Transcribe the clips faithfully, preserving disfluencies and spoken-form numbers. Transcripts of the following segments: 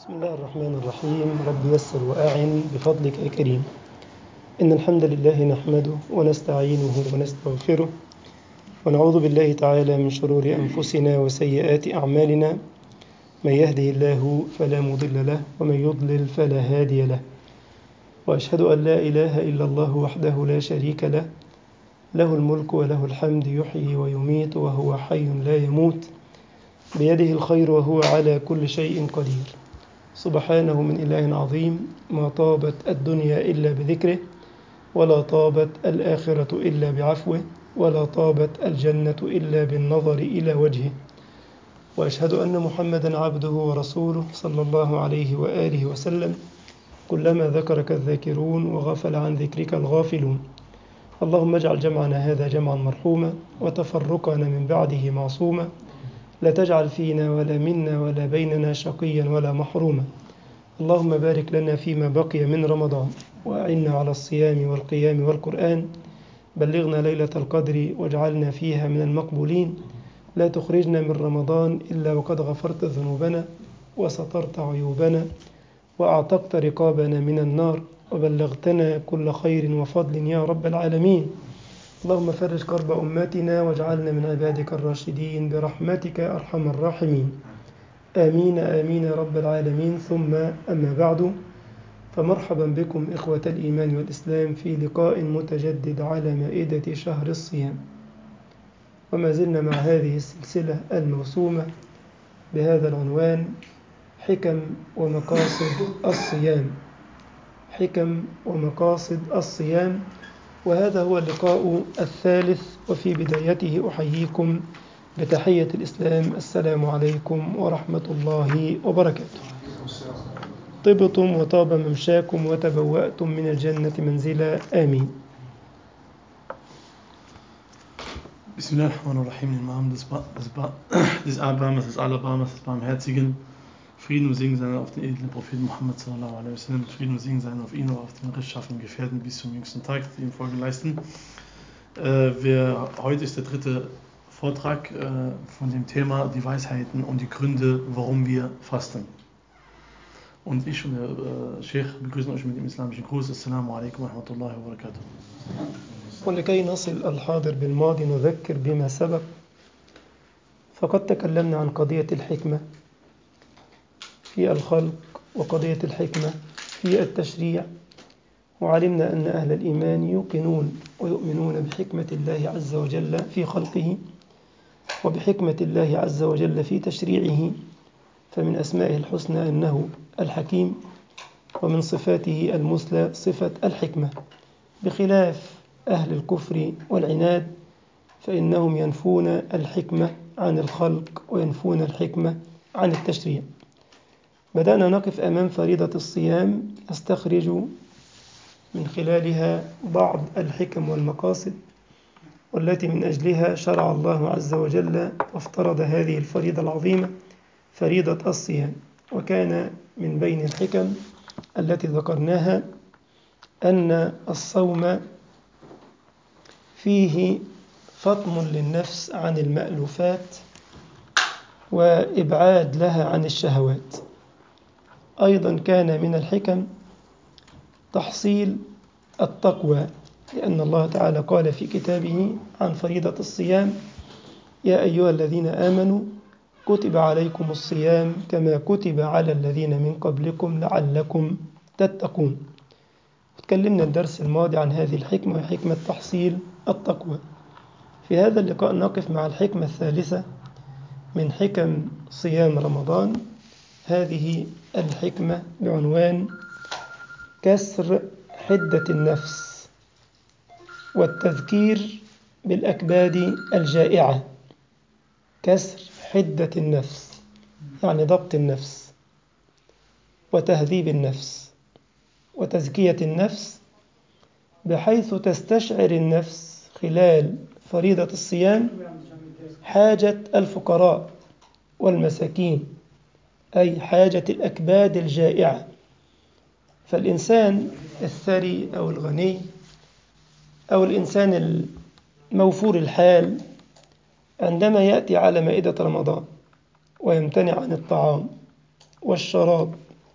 بسم الله الرحمن الرحيم. رب يسر وأعن بفضلك يا كريم. إن الحمد لله نحمده ونستعينه ونستغفره ونعوذ بالله تعالى من شرور أنفسنا وسيئات أعمالنا. من يهده الله فلا مضل له ومن يضلل فلا هادي له، وأشهد أن لا إله إلا الله وحده لا شريك له، له الملك وله الحمد، يحيي ويميت وهو حي لا يموت، بيده الخير وهو على كل شيء قدير. سبحانه من إله عظيم، ما طابت الدنيا إلا بذكره، ولا طابت الآخرة إلا بعفوه، ولا طابت الجنة إلا بالنظر إلى وجهه. وأشهد أن محمدا عبده ورسوله صلى الله عليه وآله وسلم. كلما ذكرك الذاكرون وغفل عن ذكرك الغافلون. اللهم اجعل جمعنا هذا جمعا مرحوما، وتفرقنا من بعده معصوما. لا تجعل فينا ولا منا ولا بيننا شقيا ولا محروما. اللهم بارك لنا فيما بقي من رمضان، وأعنا على الصيام والقيام والقرآن. بلغنا ليلة القدر واجعلنا فيها من المقبولين. لا تخرجنا من رمضان إلا وقد غفرت ذنوبنا وسترت عيوبنا وأعتقت رقابنا من النار، وبلغتنا كل خير وفضل يا رب العالمين. اللهم فرج كرب أمتنا واجعلنا من عبادك الراشدين برحمتك أرحم الراحمين. آمين آمين يا رب العالمين. ثم أما بعد، فمرحبا بكم إخوة الإيمان والإسلام في لقاء متجدد على مائدة شهر الصيام، وما زلنا مع هذه السلسلة الموسومة بهذا العنوان: حكم ومقاصد الصيام. حكم ومقاصد الصيام، وهذا هو اللقاء الثالث. وفي بدايته أحييكم بتحية الإسلام: السلام عليكم ورحمة الله وبركاته. طبتم وطاب ممشاكم وتبوأتم من الجنة منزلا، آمين. بسم الله الرحمن الرحيم. Im Namen des, ba des, ba des Erbarmers, des Allerbarmers, des Barmherzigen. Frieden und Segen sein auf den edlen Propheten Muhammad sallallahu alaihi wasallam. Frieden und Segen sein auf ihn und auf den rechtschaffenen Gefährten bis zum jüngsten Tag, die ihm Folge leisten. Äh, wir, heute ist der dritte Vortrag äh, von dem Thema die Weisheiten und die Gründe, warum wir fasten. Und ich und der äh, Sheikh begrüßen euch mit dem islamischen Gruß. Assalamu alaikum wa rahmatullahi wa barakatuh. ولكي نصل الحاضر بالماضي نذكر بما سبق. فقد تكلمنا عن قضية الحكمة في الخلق وقضية الحكمة في التشريع، وعلمنا أن أهل الإيمان يوقنون ويؤمنون بحكمة الله عز وجل في خلقه، وبحكمة الله عز وجل في تشريعه. فمن أسمائه الحسنى أنه الحكيم، ومن صفاته المثلى صفة الحكمة، بخلاف أهل الكفر والعناد فإنهم ينفون الحكمة عن الخلق وينفون الحكمة عن التشريع. بدأنا نقف أمام فريضة الصيام، نستخرج من خلالها بعض الحكم والمقاصد والتي من أجلها شرع الله عز وجل وافترض هذه الفريضة العظيمة، فريضة الصيام. وكان من بين الحكم التي ذكرناها أن الصوم فيه فطم للنفس عن المألوفات وإبعاد لها عن الشهوات. أيضا كان من الحكم تحصيل التقوى، لأن الله تعالى قال في كتابه عن فريضة الصيام: يا أيها الذين آمنوا كتب عليكم الصيام كما كتب على الذين من قبلكم لعلكم تتقون. تكلمنا الدرس الماضي عن هذه الحكمة وحكمة تحصيل التقوى. في هذا اللقاء نقف مع الحكمة الثالثة من حكم صيام رمضان. هذه الحكمة بعنوان كسر حدة النفس والتذكير بالأكباد الجائعة. كسر حدة النفس يعني ضبط النفس وتهذيب النفس وتزكية النفس، بحيث تستشعر النفس خلال فريضة الصيام حاجة الفقراء والمساكين، أي حاجة الأكباد الجائعة. فالإنسان الثري أو الغني أو الإنسان الموفور الحال عندما يأتي على مائدة رمضان ويمتنع عن الطعام والشراب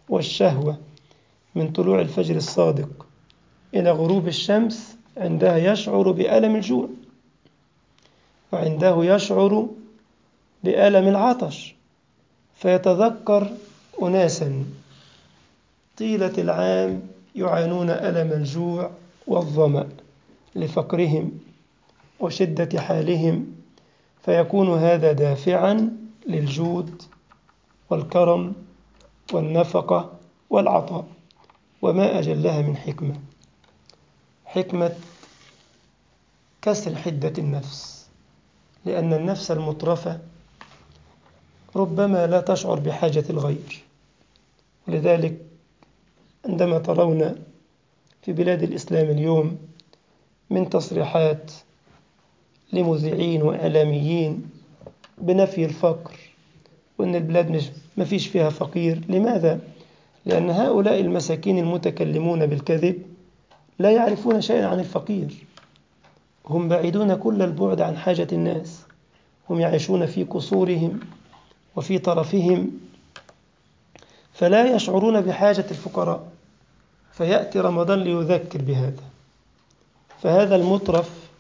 والشهوة من طلوع الفجر الصادق إلى غروب الشمس، عندها يشعر بألم الجوع، وعنده يشعر بألم العطش، فيتذكر أناسا طيلة العام يعانون ألم الجوع والظمأ لفقرهم وشدة حالهم، فيكون هذا دافعا للجود والكرم والنفقة والعطاء. وما أجلها من حكمة، حكمة كسر حدة النفس، لأن النفس المترفة ربما لا تشعر بحاجة الغير. ولذلك عندما ترون في بلاد الإسلام اليوم من تصريحات لمذيعين وإعلاميين بنفي الفقر وأن البلاد مش ما فيش فيها فقير، لماذا؟ لأن هؤلاء المساكين المتكلمون بالكذب لا يعرفون شيئا عن الفقير، هم بعيدون كل البعد عن حاجة الناس، هم يعيشون في قصورهم وفي طرفهم، فلا يشعرون بحاجة الفقراء. فيأتي رمضان ليذكر بهذا. فهذا المترف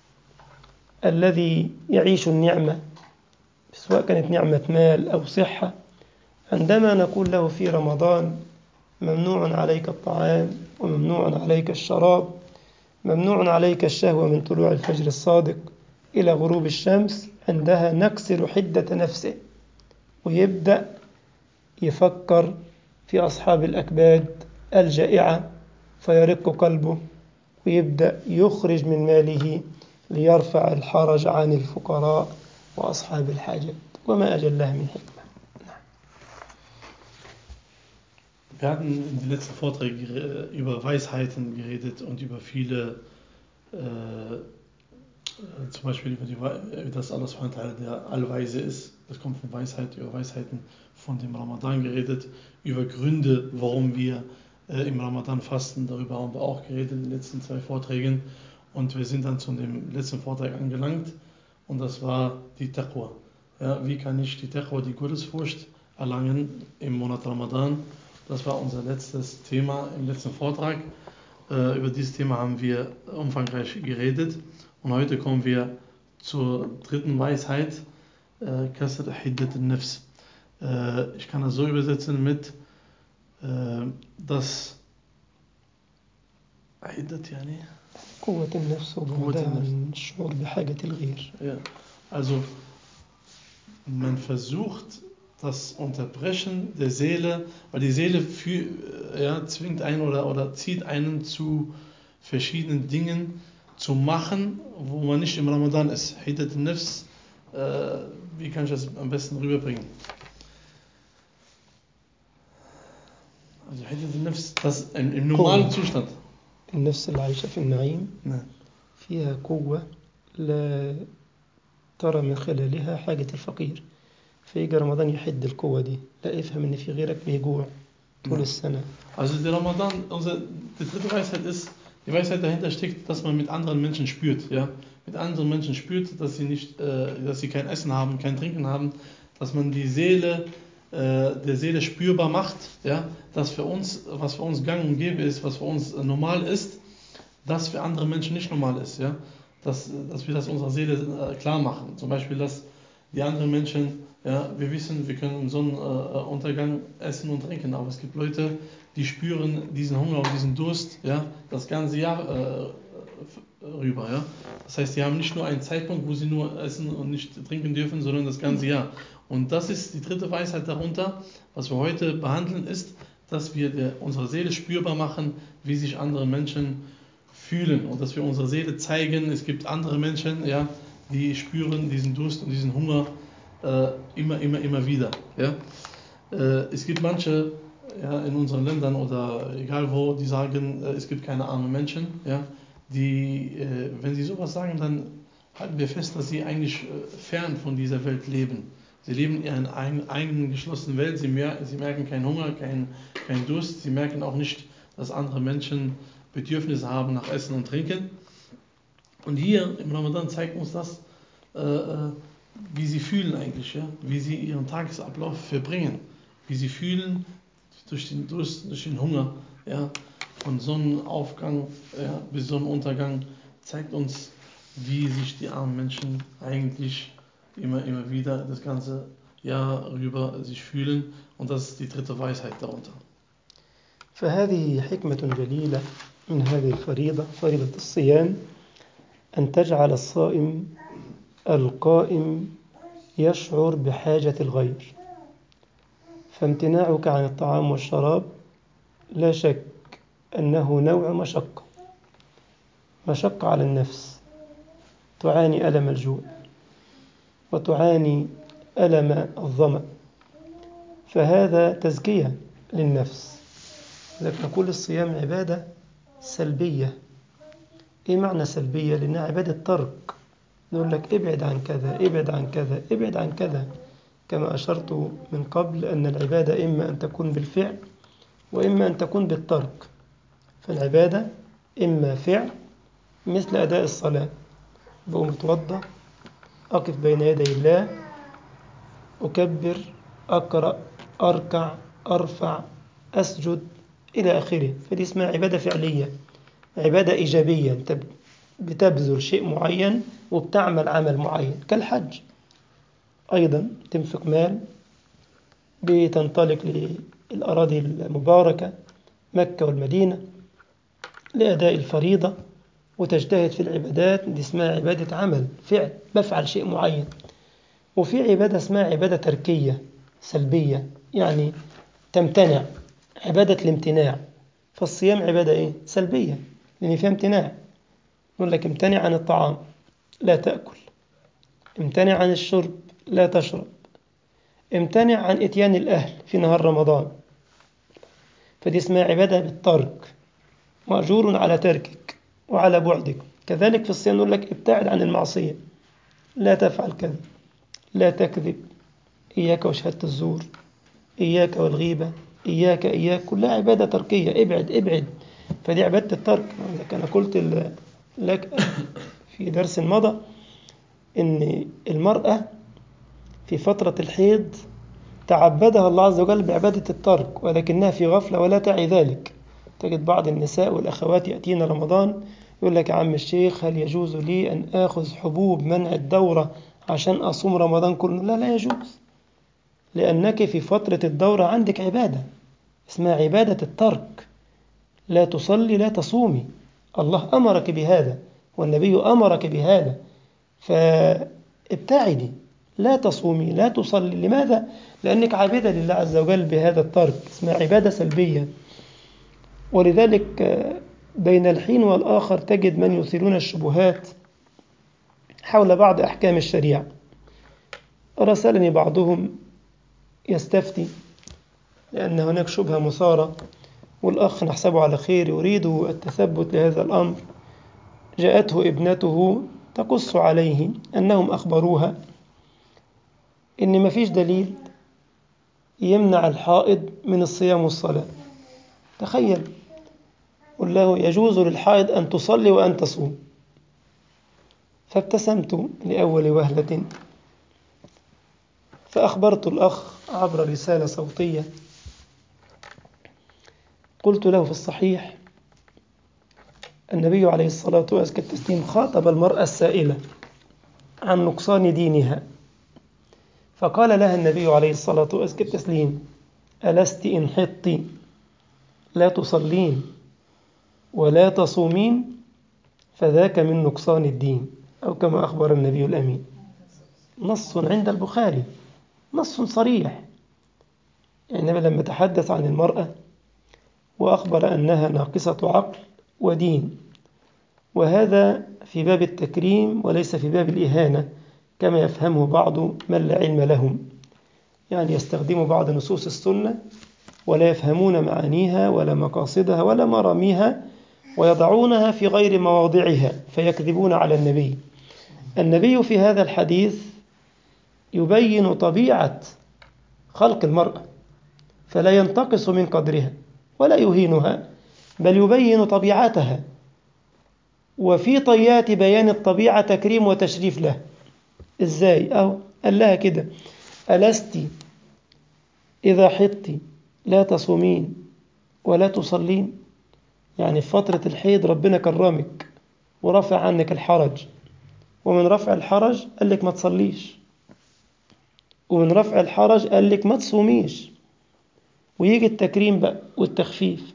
الذي يعيش النعمة، سواء كانت نعمة مال أو صحة، عندما نقول له في رمضان ممنوع عليك الطعام وممنوع عليك الشراب، ممنوع عليك الشهوة من طلوع الفجر الصادق إلى غروب الشمس، عندها نكسر حدة نفسه ويبدأ يفكر في أصحاب الأكباد الجائعة، فيرق قلبه ويبدأ يخرج من ماله ليرفع الحرج عن الفقراء وأصحاب الحاجات. وما أجلها من حكمة. Wir hatten in den letzten Vorträgen über Weisheiten geredet und über viele, äh, zum Beispiel über die, dass Allah subhanahu wa ta'ala der Allweise ist. Das kommt von Weisheit, über Weisheiten von dem Ramadan geredet, über Gründe, warum wir äh, im Ramadan fasten. Darüber haben wir auch geredet in den letzten zwei Vorträgen. Und wir sind dann zu dem letzten Vortrag angelangt und das war die Taqwa. Ja, wie kann ich die Taqwa, die Gottesfurcht erlangen im Monat Ramadan? Das war unser letztes Thema im letzten Vortrag. Äh, über dieses Thema haben wir umfangreich geredet. Und heute kommen wir zur dritten Weisheit, Kasr Hiddat al-Nafs. Äh, ich kann das so übersetzen mit, äh, dass Hiddat yani قوة النفس وبعدها عن الشعور بحاجة الغير. Ja, also man versucht das Unterbrechen der Seele, weil die Seele für, ja, zwingt einen oder, oder zieht einen zu verschiedenen Dingen zu machen, wo man nicht im Ramadan ist. Hiddat al-Nafs, äh, wie kann ich das am besten rüberbringen? Also Hiddat al-Nafs, das im, im normalen Zustand. النفس العايشة في النعيم فيها قوة لا ترى من خلالها حاجة الفقير، فيجي رمضان يحد القوة دي، لا افهم ان في غيرك بيجوع طول السنة. Also der Ramadan, unsere, die dritte Weisheit ist, die Weisheit dahinter steckt, dass man mit anderen Menschen spürt, ja, mit anderen Menschen spürt, dass sie nicht, äh, dass sie kein Essen haben, kein Trinken haben, dass man die Seele, äh, der Seele spürbar macht, ja, dass für uns, was für uns gang und gäbe ist, was für uns normal ist, das für andere Menschen nicht normal ist, ja, dass, dass wir das unserer Seele äh, klar machen. Zum Beispiel, dass die anderen Menschen, ja, wir wissen, wir können im Sonnenuntergang essen und trinken, aber es gibt Leute, die spüren diesen Hunger und diesen Durst, ja, das ganze Jahr äh, rüber, ja. Das heißt, sie haben nicht nur einen Zeitpunkt, wo sie nur essen und nicht trinken dürfen, sondern das ganze Jahr. Und das ist die dritte Weisheit darunter, was wir heute behandeln, ist, dass wir der, unserer Seele spürbar machen, wie sich andere Menschen fühlen und dass wir unserer Seele zeigen, es gibt andere Menschen, ja, die spüren diesen Durst und diesen Hunger äh, immer, immer, immer wieder. Ja. Äh, es gibt manche, ja, in unseren Ländern oder egal wo, die sagen, äh, es gibt keine armen Menschen, ja, die, äh, wenn sie sowas sagen, dann halten wir fest, dass sie eigentlich äh, fern von dieser Welt leben. Sie leben in ihrer eigenen, eigenen geschlossenen Welt, sie, mer- sie merken keinen Hunger, keinen kein Durst, sie merken auch nicht, dass andere Menschen Bedürfnisse haben nach Essen und Trinken. Und hier im Ramadan zeigt uns das, äh, wie sie fühlen eigentlich, ja? Wie sie ihren Tagesablauf verbringen, wie sie fühlen durch den Durst, durch den Hunger, ja, von Sonnenaufgang, ja, bis Sonnenuntergang, zeigt uns, wie sich die armen Menschen eigentlich immer, immer wieder das ganze Jahr rüber sich fühlen. Und das ist die dritte Weisheit darunter. فهذه حكمة جليلة من هذه الفريضة، فريضة الصيام، أن تجعل الصائم القائم يشعر بحاجة الغير. فامتناعك عن الطعام والشراب لا شك أنه نوع مشقة، مشقة على النفس، تعاني ألم الجوع وتعاني ألم الظمأ، فهذا تزكية للنفس. لكن نقول الصيام عبادة سلبية. إيه معنى سلبية؟ لأنها عبادة ترك. نقول لك ابعد عن كذا، ابعد عن كذا، ابعد عن كذا، كما أشرت من قبل أن العبادة إما أن تكون بالفعل وإما أن تكون بالترك. فالعبادة إما فعل مثل أداء الصلاة، بقوم أتوضأ، أقف بين يدي الله، أكبر، أقرأ، أركع، أرفع، أسجد إلى آخره، فدي اسمها عبادة فعلية، عبادة إيجابية. أنت بتبذل شيء معين وبتعمل عمل معين، كالحج أيضا تنفق مال، بتنطلق للأراضي المباركة مكة والمدينة لأداء الفريضة وتجتهد في العبادات، دي اسمها عبادة عمل فعل، بفعل شيء معين. وفي عبادة اسمها عبادة تركية سلبية، يعني تمتنع، عبادة الامتناع. فالصيام عبادة إيه؟ سلبية، لأن فيها امتناع. نقول لك امتنع عن الطعام لا تأكل، امتنع عن الشرب لا تشرب، امتنع عن إتيان الأهل في نهار رمضان، فدي اسمها عبادة بالترك، مأجور على تركك وعلى بعدك. كذلك في الصيام نقول لك ابتعد عن المعصية، لا تفعل كذا، لا تكذب، إياك وشهادة الزور، إياك والغيبة، إياك إياك، كلها عبادة تركية، ابعد ابعد، فدي عبادة الترك. أنا قلت لك في درس مضى إن المرأة في فترة الحيض تعبدها الله عز وجل بعبادة الترك، ولكنها في غفلة ولا تعي ذلك. تجد بعض النساء والأخوات يأتين رمضان يقول لك يا عم الشيخ هل يجوز لي أن آخذ حبوب منع الدورة عشان أصوم رمضان كله؟ لا لا يجوز، لأنك في فترة الدورة عندك عبادة اسمها عبادة الترك، لا تصلي لا تصومي، الله أمرك بهذا والنبي أمرك بهذا، فابتعدي، لا تصومي لا تصلي. لماذا؟ لأنك عابدة لله عز وجل بهذا الترك، اسمها عبادة سلبية. ولذلك بين الحين والآخر تجد من يثيرون الشبهات حول بعض أحكام الشريعة. رسلني بعضهم يستفتي لأن هناك شبهة مثارة، والأخ نحسبه على خير يريد التثبت لهذا الأمر. جاءته ابنته تقص عليه أنهم أخبروها إن ما فيش دليل يمنع الحائض من الصيام والصلاة. تخيل، قل له يجوز للحائض أن تصلي وأن تصوم. فابتسمت لأول وهلة، فأخبرت الأخ عبر رسالة صوتية، قلت له في الصحيح النبي عليه الصلاة والسلام خاطب المرأة السائلة عن نقصان دينها، فقال لها النبي عليه الصلاة والسلام ألست إن حطت لا تصلين ولا تصومين فذاك من نقصان الدين، أو كما أخبر النبي الأمين. نص عند البخاري، نص صريح. يعني لما تحدث عن المرأة وأخبر أنها ناقصة عقل ودين، وهذا في باب التكريم وليس في باب الإهانة كما يفهمه بعض من لا علم لهم، يعني يستخدموا بعض نصوص السنة ولا يفهمون معانيها ولا مقاصدها ولا مراميها، ويضعونها في غير مواضعها فيكذبون على النبي. النبي في هذا الحديث يبين طبيعة خلق المرأة، فلا ينتقص من قدرها ولا يهينها، بل يبين طبيعتها، وفي طيات بيان الطبيعة تكريم وتشريف له. إزاي؟ أو قال لها كده ألست إذا حطت لا تصومين ولا تصلين؟ يعني في فترة الحيض ربنا كرمك ورفع عنك الحرج، ومن رفع الحرج قال لك ما تصليش، ومن رفع الحرج قال لك ما تصوميش. ويجي التكريم بقى والتخفيف.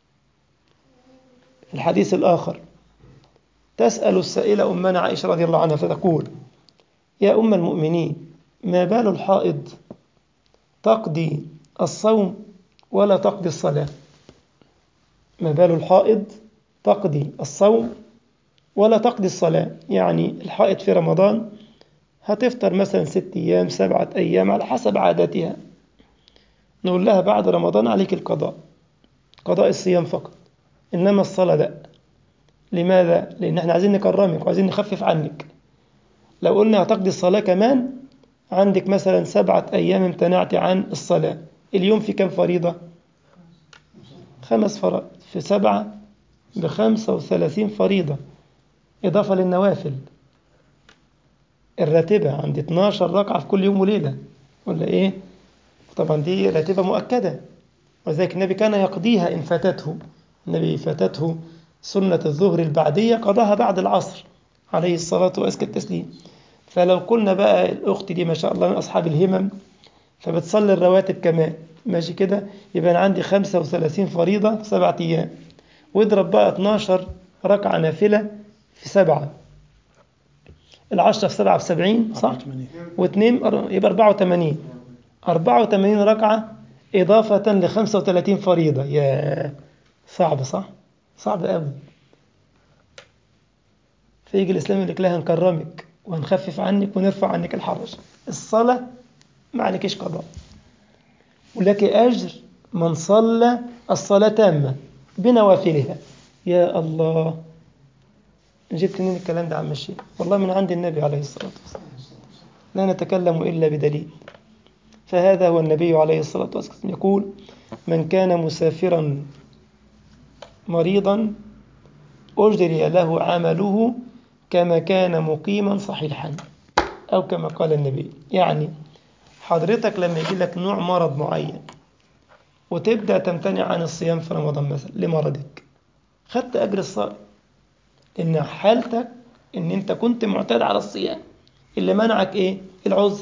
الحديث الآخر تسأل السائلة أمنا عائشة رضي الله عنها فتقول: يا أم المؤمنين، ما بال الحائض تقضي الصوم ولا تقضي الصلاة؟ ما بال الحائض تقضي الصوم ولا تقضي الصلاة؟ يعني الحائض في رمضان هتفطر مثلا ست أيام سبعة أيام على حسب عادتها، نقول لها بعد رمضان عليك القضاء، قضاء الصيام فقط، إنما الصلاة لا. لماذا؟ لأن احنا عايزين نكرمك وعايزين نخفف عنك. لو قلنا هتقضي الصلاة كمان، عندك مثلا سبعة أيام امتنعت عن الصلاة، اليوم في كم فريضة؟ خمس فرائض، في سبعة بخمسة وثلاثين فريضة، إضافة للنوافل الراتبة، عندي اتناشر ركعة في كل يوم وليلة، ولا إيه؟ طبعا دي راتبة مؤكدة، وذلك النبي كان يقضيها إن فاتته. النبي فاتته سنة الظهر البعدية قضاها بعد العصر عليه الصلاة وأزكى التسليم. فلو قلنا بقى الأخت دي ما شاء الله من أصحاب الهمم فبتصلي الرواتب كمان، ماشي كده، يبقى أنا عندي خمسة وثلاثين فريضة في سبعة أيام، واضرب بقى اتناشر ركعة نافلة في سبعة، العشرة في سبعة في سبعين صح؟ واثنين يبقى أربعة وثمانين، أربعة وثمانين ركعة إضافة ل خمسة وثلاثين فريضة. يا صعب صح؟ صعب قوي. فيجي الإسلام يقول لك لا، هنكرمك وهنخفف عنك ونرفع عنك الحرج. الصلاة ما عليكش قضاء، ولك أجر من صلى الصلاة تامة بنوافلها. يا الله، جبت منين الكلام ده عم الشيخ؟ والله من عند النبي عليه الصلاة والسلام، لا نتكلم إلا بدليل. فهذا هو النبي عليه الصلاة والسلام يقول: من كان مسافرا مريضا أجري له عمله كما كان مقيما صحيحا، أو كما قال النبي. يعني حضرتك لما يجي لك نوع مرض معين وتبدأ تمتنع عن الصيام في رمضان مثلا لمرضك، خدت أجر الصائم، إن حالتك إن أنت كنت معتاد على الصيام، اللي منعك إيه؟ العذر.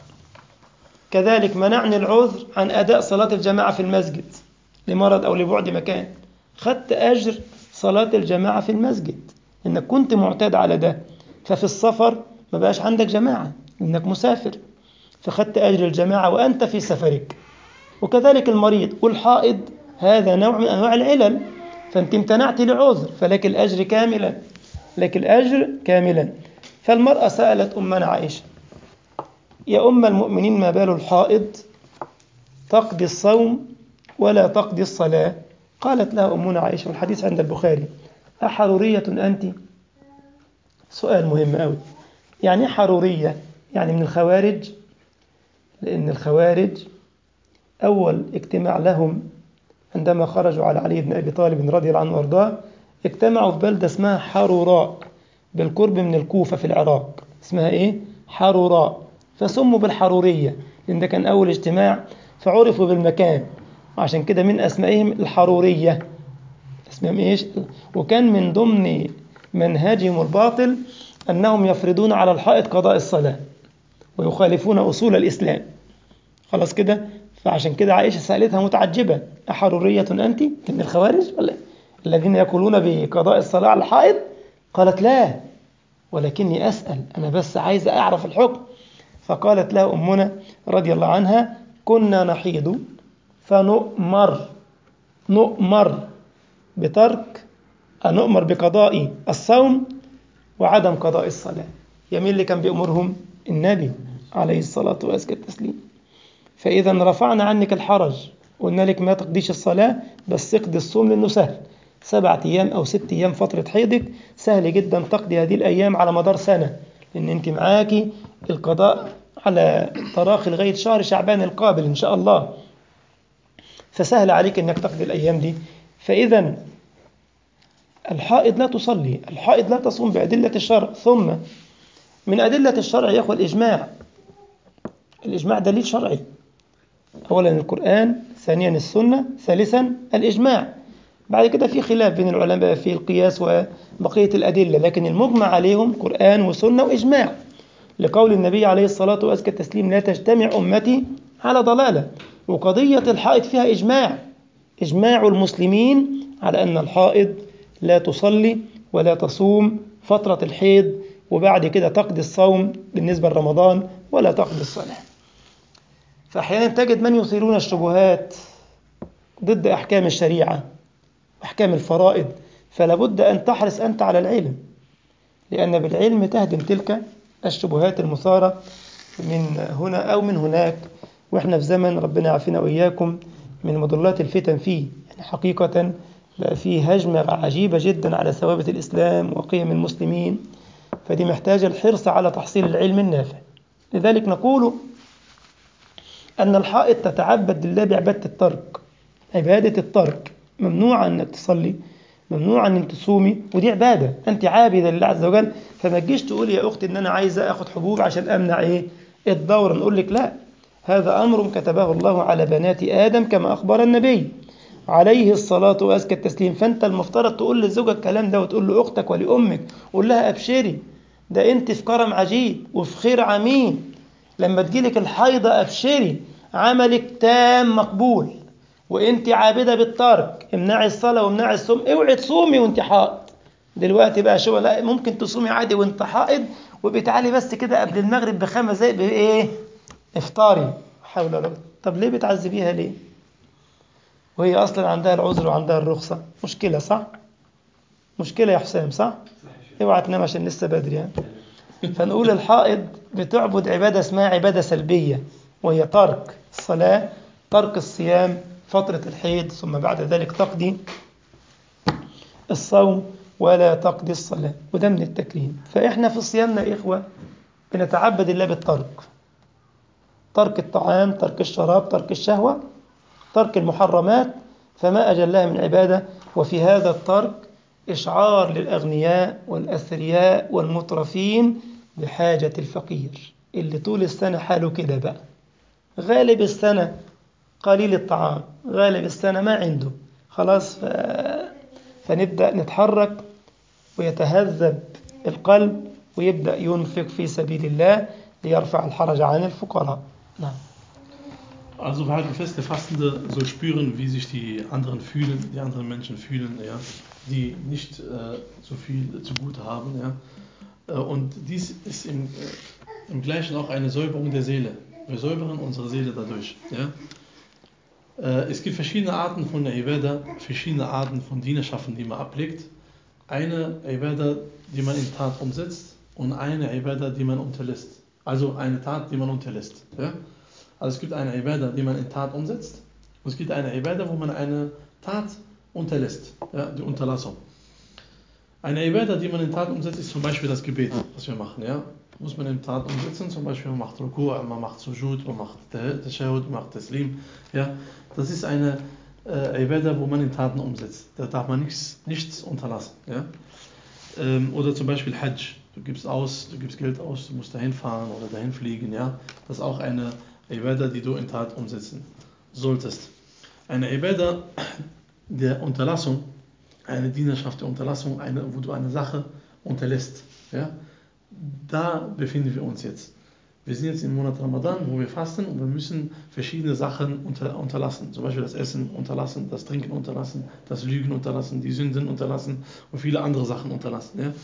كذلك منعني العذر عن أداء صلاة الجماعة في المسجد لمرض أو لبعد مكان، خدت أجر صلاة الجماعة في المسجد إنك كنت معتاد على ده. ففي السفر ما بقاش عندك جماعة إنك مسافر، فخدت أجر الجماعة وأنت في سفرك. وكذلك المريض والحائض، هذا نوع من أنواع العلل، فأنت امتنعت لعذر فلك الأجر كاملا، لك الأجر كاملا. فالمرأة سألت أمنا عائشة: يا أم المؤمنين، ما بال الحائض تقضي الصوم ولا تقضي الصلاة؟ قالت لها أمنا عائشة، والحديث عند البخاري: أحرورية أنت؟ سؤال مهم أوي. يعني حرورية؟ يعني من الخوارج، لأن الخوارج أول اجتماع لهم عندما خرجوا على علي بن أبي طالب رضي الله عنه وارضاه، اجتمعوا في بلدة اسمها حروراء بالقرب من الكوفة في العراق، اسمها إيه؟ حروراء، فسموا بالحرورية لأن ده كان أول اجتماع، فعرفوا بالمكان، وعشان كده من أسمائهم الحرورية، اسمهم إيش؟ وكان من ضمن منهجهم الباطل أنهم يفرضون على الحائط قضاء الصلاة ويخالفون أصول الإسلام. خلاص كده. فعشان كده عائشة سألتها متعجبة: أحرورية أنت؟ من الخوارج ولا الذين يقولون بقضاء الصلاة على الحائط؟ قالت: لا، ولكني أسأل، أنا بس عايزة أعرف الحكم. فقالت لها أمنا رضي الله عنها: كنا نحيض فنؤمر نؤمر بترك نؤمر بقضاء الصوم وعدم قضاء الصلاة. يمين اللي كان بيأمرهم؟ النبي عليه الصلاة والتسليم. فإذا رفعنا عنك الحرج، قلنا لك ما تقضيش الصلاة بس اقضي الصوم، لأنه سهل، سبعة أيام أو ست أيام فترة حيضك سهل جدا تقضي هذه الأيام على مدار سنة، لأن أنت معاكي القضاء على تراخي لغاية شهر شعبان القابل إن شاء الله، فسهل عليك أنك تقضي الأيام دي. فإذا الحائض لا تصلي، الحائض لا تصوم بأدلة الشرع. ثم من أدلة الشرع يا أخوة الإجماع، الإجماع دليل شرعي. أولا القرآن، ثانيا السنة، ثالثا الإجماع. بعد كده في خلاف بين العلماء في القياس وبقية الأدلة، لكن المجمع عليهم قرآن وسنة وإجماع، لقول النبي عليه الصلاة وأزكى التسليم: لا تجتمع أمتي على ضلالة. وقضية الحائض فيها إجماع، إجماع المسلمين على أن الحائض لا تصلي ولا تصوم فترة الحيض، وبعد كده تقضي الصوم بالنسبة لرمضان ولا تقضي الصلاة. فأحيانا تجد من يثيرون الشبهات ضد أحكام الشريعة أحكام الفرائض، فلا بد أن تحرص أنت على العلم، لأن بالعلم تهدم تلك الشبهات المثارة من هنا أو من هناك. وإحنا في زمن ربنا يعافينا وإياكم من مضلات الفتن فيه، يعني حقيقة بقى فيه هجمة عجيبة جدا على ثوابت الإسلام وقيم المسلمين، فدي محتاجة الحرص على تحصيل العلم النافع. لذلك نقول أن الحائض تتعبد لله بعبادة الترك، عبادة الترك. ممنوع أنك تصلي، ممنوع أنك تصومي، ودي عبادة، أنت عابدة لله عز وجل. فما تجيش تقول يا أختي أن أنا عايزة أخذ حبوب عشان أمنع إيه الدورة، نقول لك لا، هذا أمر كتبه الله على بنات آدم كما أخبر النبي عليه الصلاة وأزكى التسليم. فأنت المفترض تقول لزوجك الكلام ده، وتقول لأختك ولأمك، قول لها أبشري، ده أنت في كرم عجيب وفي خير عميم، لما تجيلك الحيضة أبشري، عملك تام مقبول، وانت عابدة بالترك، امنعي الصلاة وامنعي الصوم، اوعي تصومي وانت حائض. دلوقتي بقى شو، لا ممكن تصومي عادي وانت حائض، وبتعالي بس كده قبل المغرب بخمس دقايق بايه افطاري، حول ولا قوة. طب ليه بتعذبيها ليه وهي اصلا عندها العذر وعندها الرخصة؟ مشكلة صح؟ مشكلة يا حسام صح؟ اوعى تنام عشان لسه بدري يعني. فنقول الحائض بتعبد عبادة اسمها عبادة سلبية، وهي ترك الصلاة، ترك الصيام فترة الحيض، ثم بعد ذلك تقضي الصوم ولا تقضي الصلاة، وده من التكريم. فإحنا في صيامنا إخوة بنتعبد الله بالترك، ترك الطعام، ترك الشراب، ترك الشهوة، ترك المحرمات، فما أجلها من عبادة. وفي هذا الترك إشعار للأغنياء والأثرياء والمترفين بحاجة الفقير اللي طول السنة حاله كده بقى، غالب السنة قليل الطعام، غالب السنة ما عنده خلاص. ف... فنبدأ نتحرك ويتهذب القلب ويبدأ ينفق في سبيل الله ليرفع الحرج عن الفقراء. نعم. Also wir halten fest, der Fastende soll spüren, wie sich die anderen fühlen, die anderen Menschen fühlen, ja, die nicht äh, so viel zu gut haben. Ja. Äh, und dies ist im, äh, im Gleichen auch eine Säuberung der Seele. Wir säubern unsere Seele dadurch. Ja. Äh, es gibt verschiedene Arten von der Ibadah, verschiedene Arten von Dienerschaften, die man ablegt. Eine Ibadah, die man in Tat umsetzt, und eine Ibadah, die man unterlässt. Also eine Tat, die man unterlässt. Ja. Also es gibt eine Ibadah, die man in Tat umsetzt, und es gibt eine Ibadah, wo man eine Tat unterlässt, ja, die Unterlassung. Eine Ibadah, die man in Tat umsetzt, ist zum Beispiel das Gebet, was wir machen. Ja. Muss man in Tat umsetzen, zum Beispiel man macht Ruku', man macht Sujud, man macht Tashahhud, man macht Taslim. Ja. Das ist eine äh, Ibadah, wo man in Taten umsetzt. Da darf man nichts, nichts unterlassen. Ja. Ähm, oder zum Beispiel Hajj. Du gibst aus, du gibst Geld aus, du musst dahin fahren oder dahin fliegen. Ja. Das ist auch eine Ibadah, die du in Tat umsetzen solltest. Eine Ibadah der Unterlassung, eine Dienerschaft der Unterlassung, eine, wo du eine Sache unterlässt. Ja? Da befinden wir uns jetzt. Wir sind jetzt im Monat Ramadan, wo wir fasten, und wir müssen verschiedene Sachen unter, unterlassen. Zum Beispiel das Essen unterlassen, das Trinken unterlassen, das Lügen unterlassen, die Sünden unterlassen und viele andere Sachen unterlassen. Ja?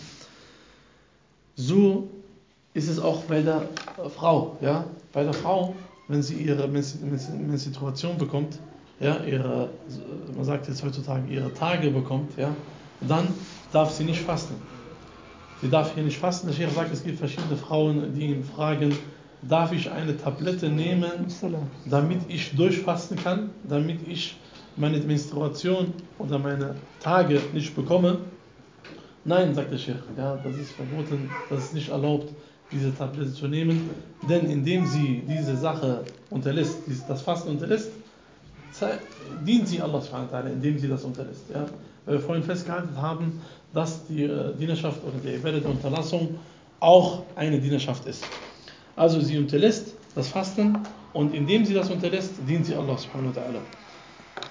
So ist es auch bei der Frau. Ja? Bei der Frau, wenn sie ihre Menstruation bekommt, ja, ihre, man sagt jetzt heutzutage, ihre Tage bekommt, ja, dann darf sie nicht fasten. Sie darf hier nicht fasten. Der Sheikh sagt, es gibt verschiedene Frauen, die ihn fragen, darf ich eine Tablette nehmen, damit ich durchfasten kann, damit ich meine Menstruation oder meine Tage nicht bekomme? Nein, sagt der Sheikh, ja, das ist verboten, das ist nicht erlaubt, diese Tablette zu nehmen, denn indem sie diese Sache unterlässt, das Fasten unterlässt, dient sie Allah subhanahu wa ta'ala, indem sie das unterlässt. Ja? Weil wir vorhin festgehalten haben, dass die äh, Dienerschaft oder die Ibadah der Unterlassung auch eine Dienerschaft ist. Also sie unterlässt das Fasten, und indem sie das unterlässt, dient sie Allah subhanahu wa ta'ala.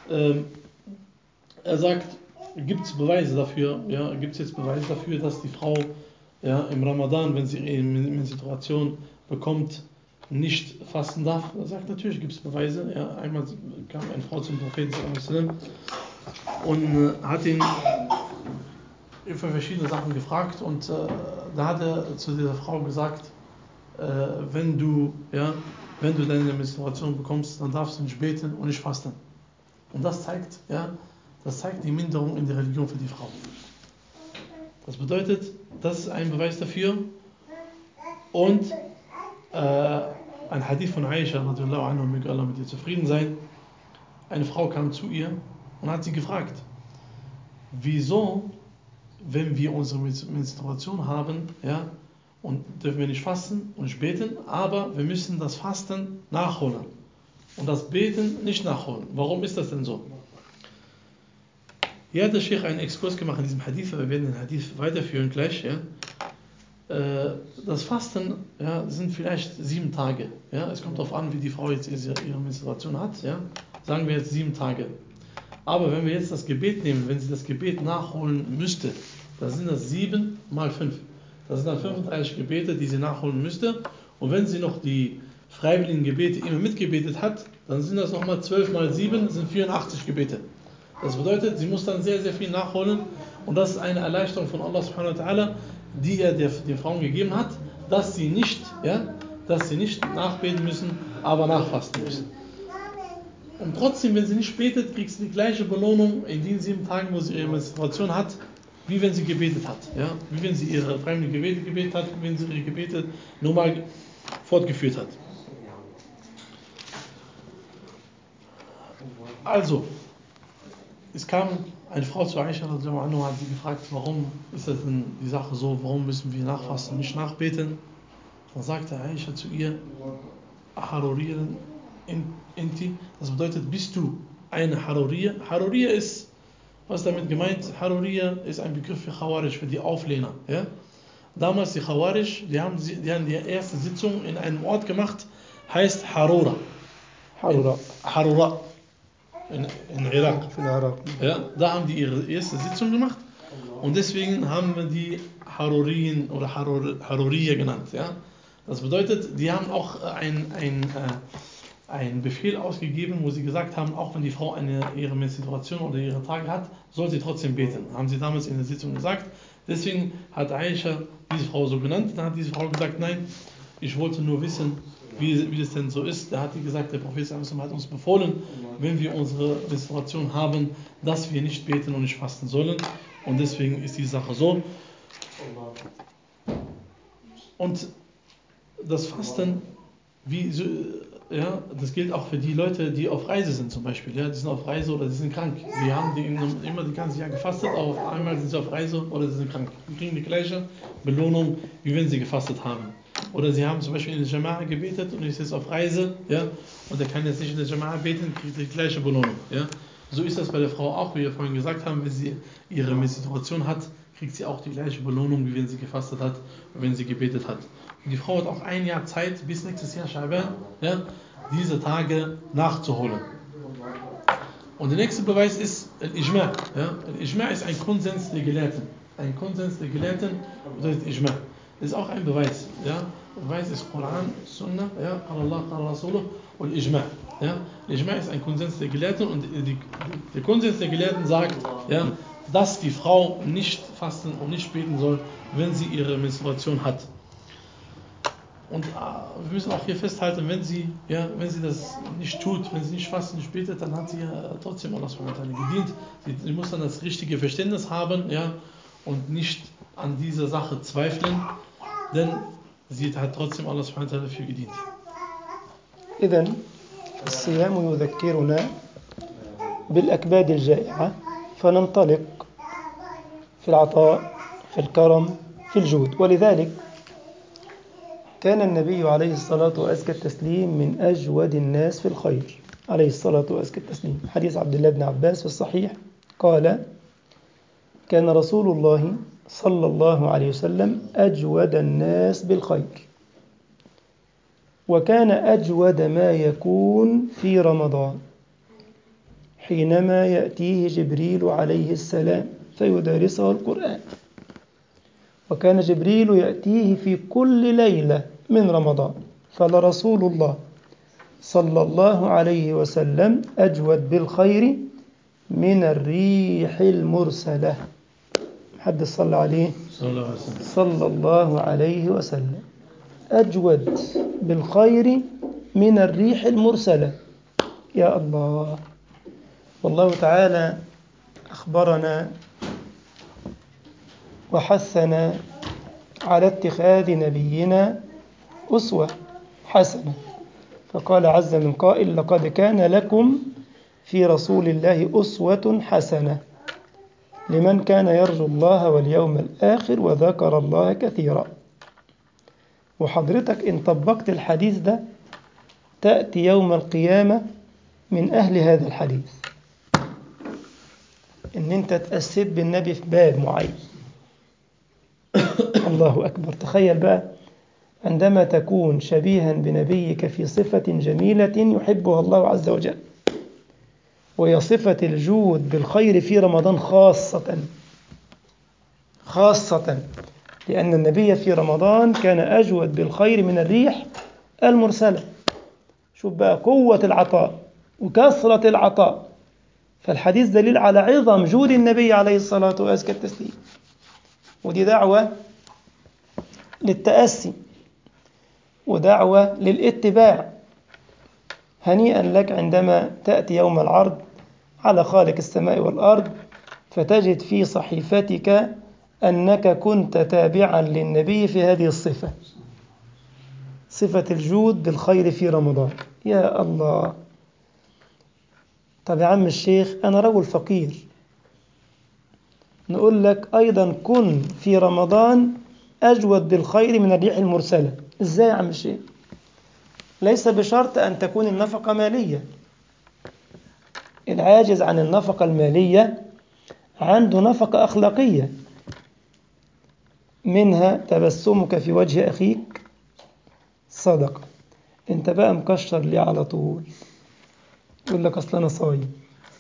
Ähm, er sagt, gibt es Beweise dafür, ja, gibt es jetzt Beweise dafür, dass die Frau ja, im Ramadan, wenn sie ihre Menstruation bekommt, nicht fasten darf? Er sagt, natürlich gibt es Beweise. Ja, einmal kam eine Frau zum Propheten und äh, hat ihn für verschiedene Sachen gefragt und äh, da hat er zu dieser Frau gesagt, äh, wenn du, ja, wenn du deine Menstruation bekommst, dann darfst du nicht beten und nicht fasten. Und das zeigt, ja, das zeigt die Minderung in der Religion für die Frau. Das bedeutet, das ist ein Beweis dafür. Und äh, ein Hadith von Aisha, radiallahu anha, möge Allah mit ihr zufrieden sein. Eine Frau kam zu ihr und hat sie gefragt, wieso, wenn wir unsere Menstruation haben, ja, und dürfen wir nicht fasten und nicht beten, aber wir müssen das Fasten nachholen und das Beten nicht nachholen. Warum ist das denn so? Hier hat der Sheikh einen Exkurs gemacht in diesem Hadith, wir werden den Hadith weiterführen gleich. Ja. Das Fasten, ja, sind vielleicht sieben Tage. Ja. Es kommt darauf an, wie die Frau jetzt ihre Menstruation hat. Ja. Sagen wir jetzt sieben Tage. Aber wenn wir jetzt das Gebet nehmen, wenn sie das Gebet nachholen müsste, dann sind das sieben mal fünf. Das sind dann fünfunddreißig Gebete, die sie nachholen müsste. Und wenn sie noch die freiwilligen Gebete immer mitgebetet hat, dann sind das nochmal zwölf mal sieben, das sind vierundachtzig Gebete. Das bedeutet, sie muss dann sehr, sehr viel nachholen. Und das ist eine Erleichterung von Allah subhanahu wa ta'ala, die er den Frauen gegeben hat, dass sie nicht, ja, dass sie nicht nachbeten müssen, aber nachfasten müssen. Und trotzdem, wenn sie nicht betet, kriegt sie die gleiche Belohnung in den sieben Tagen, wo sie ihre Menstruation hat, wie wenn sie gebetet hat. Ja? Wie wenn sie ihre freiwilligen Gebete gebetet hat, wie wenn sie ihre Gebete normal fortgeführt hat. Also, es kam eine Frau zu Aisha und hat sie gefragt, warum ist das denn die Sache so, warum müssen wir nachfasten, nicht nachbeten? Dann sagte Aisha zu ihr, Haruriyan inti, das bedeutet, bist du eine Haruriya? Haruriya ist, was damit gemeint? Haruriya ist ein Begriff für Khawarij, für die Auflehner. Ja? Damals die Khawarij, die haben, die haben die erste Sitzung in einem Ort gemacht, heißt Harura. Harura. Harura. In, in Irak. In Irak. Ja, da haben die ihre erste Sitzung gemacht und deswegen haben wir die Haruriyen oder Harur, Haruriya genannt. Ja? Das bedeutet, die haben auch ein, ein, äh, einen Befehl ausgegeben, wo sie gesagt haben, auch wenn die Frau eine, ihre Menstruation oder ihre Tage hat, soll sie trotzdem beten. Haben sie damals in der Sitzung gesagt. Deswegen hat Aisha diese Frau so genannt. Dann hat diese Frau gesagt, nein, ich wollte nur wissen, wie, wie das denn so ist. Da hat die gesagt, der Prophet hat uns befohlen, wenn wir unsere Menstruation haben, dass wir nicht beten und nicht fasten sollen. Und deswegen ist die Sache so. Und das Fasten, wie, ja, das gilt auch für die Leute, die auf Reise sind zum Beispiel. Ja, die sind auf Reise oder die sind krank. Die haben die immer die ganze Jahr gefastet, aber auf einmal sind sie auf Reise oder sie sind krank. Die kriegen die gleiche Belohnung, wie wenn sie gefastet haben. Oder sie haben zum Beispiel in der Jama'a gebetet und ist jetzt auf Reise, ja, und er kann jetzt nicht in der Jama'a beten, kriegt die gleiche Belohnung. Ja. So ist das bei der Frau auch, wie wir vorhin gesagt haben, wenn sie ihre Menstruation hat, kriegt sie auch die gleiche Belohnung, wie wenn sie gefastet hat und wenn sie gebetet hat. Und die Frau hat auch ein Jahr Zeit, bis nächstes Jahr Scha'ban, ja, diese Tage nachzuholen. Und der nächste Beweis ist Al-Ijma'. Ja. Al-Ijma' ist ein Konsens der Gelehrten. Ein Konsens der Gelehrten bedeutet Ijma'. Das ist auch ein Beweis. Ja. Der Beweis ist Koran, Sunnah, ja, Allah, Allah, Rasuluh und Ijma'. Ja. Ijma' ist ein Konsens der Gelehrten und die, der Konsens der Gelehrten sagt, ja, dass die Frau nicht fasten und nicht beten soll, wenn sie ihre Menstruation hat. Und äh, wir müssen auch hier festhalten, wenn sie, ja, wenn sie das nicht tut, wenn sie nicht fastet, nicht betet, dann hat sie ja trotzdem Allah subhanahu wa ta'ala gedient. Sie, sie muss dann das richtige Verständnis haben, ja, und nicht an dieser Sache zweifeln, denn sie hat trotzdem Allah subhanahu wa ta'ala dafür gedient. إذن الصيام يذكرنا بالأكباد الجائعة فننطلق في العطاء في الكرم في الجود. ولذلك كان النبي عليه الصلاة وأزكى التسليم من أجود الناس في الخير عليه الصلاة وأزكى التسليم. حديث عبد الله بن عباس في الصحيح قال كان رسول الله صلى الله عليه وسلم أجود الناس بالخير وكان أجود ما يكون في رمضان حينما يأتيه جبريل عليه السلام فيدارسه القرآن، وكان جبريل يأتيه في كل ليلة من رمضان، فلرسول الله صلى الله عليه وسلم أجود بالخير من الريح المرسلة. حد صلى عليه صلى الله عليه وسلم. صلى الله عليه وسلم أجود بالخير من الريح المرسلة. يا الله. والله تعالى أخبرنا وحثنا على اتخاذ نبينا أسوة حسنة، فقال عز من قائل: لقد كان لكم في رسول الله أسوة حسنة لمن كان يرجو الله واليوم الآخر وذكر الله كثيرا. وحضرتك إن طبقت الحديث ده تأتي يوم القيامة من أهل هذا الحديث، إن أنت تأسد بالنبي في باب معين. الله أكبر. تخيل بقى عندما تكون شبيها بنبيك في صفة جميلة يحبها الله عز وجل، وهي صفة الجود بالخير في رمضان خاصة خاصة لأن النبي في رمضان كان أجود بالخير من الريح المرسلة. شوف بقى قوة العطاء وكثرة العطاء. فالحديث دليل على عظم جود النبي عليه الصلاة وأزكى التسليم، ودي دعوة للتأسي ودعوة للاتباع. هنيئا لك عندما تأتي يوم العرض على خالق السماء والأرض فتجد في صحيفتك أنك كنت تابعا للنبي في هذه الصفة، صفة الجود بالخير في رمضان. يا الله. طب يا عم الشيخ أنا رجل فقير، نقول لك أيضا كن في رمضان أجود بالخير من الريح المرسلة. إزاي يا عم الشيخ؟ ليس بشرط أن تكون النفقة مالية. العاجز عن النفقة المالية عنده نفقة أخلاقية، منها تبسمك في وجه أخيك صدقة. أنت بقى مكشر ليه على طول؟ يقول لك أصل أنا صايم.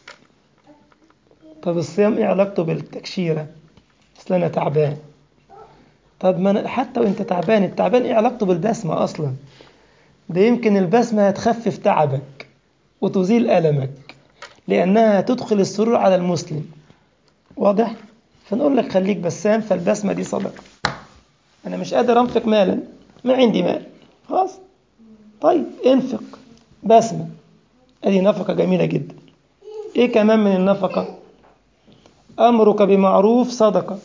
طب الصيام إيه علاقته بالتكشيرة؟ أصل أنا تعبان. طب ما أنا حتى وأنت تعبان، التعبان إيه علاقته بالبسمة أصلا؟ ده يمكن البسمة هتخفف تعبك وتزيل ألمك، لأنها تدخل السرور على المسلم. واضح؟ فنقول لك خليك بسام، فالبسمة دي صدقة. أنا مش قادر أنفق مالا، ما عندي مال، خلاص طيب انفق بسمة، هذه نفقة جميلة جدا. إيه كمان من النفقة؟ أمرك بمعروف صدقة،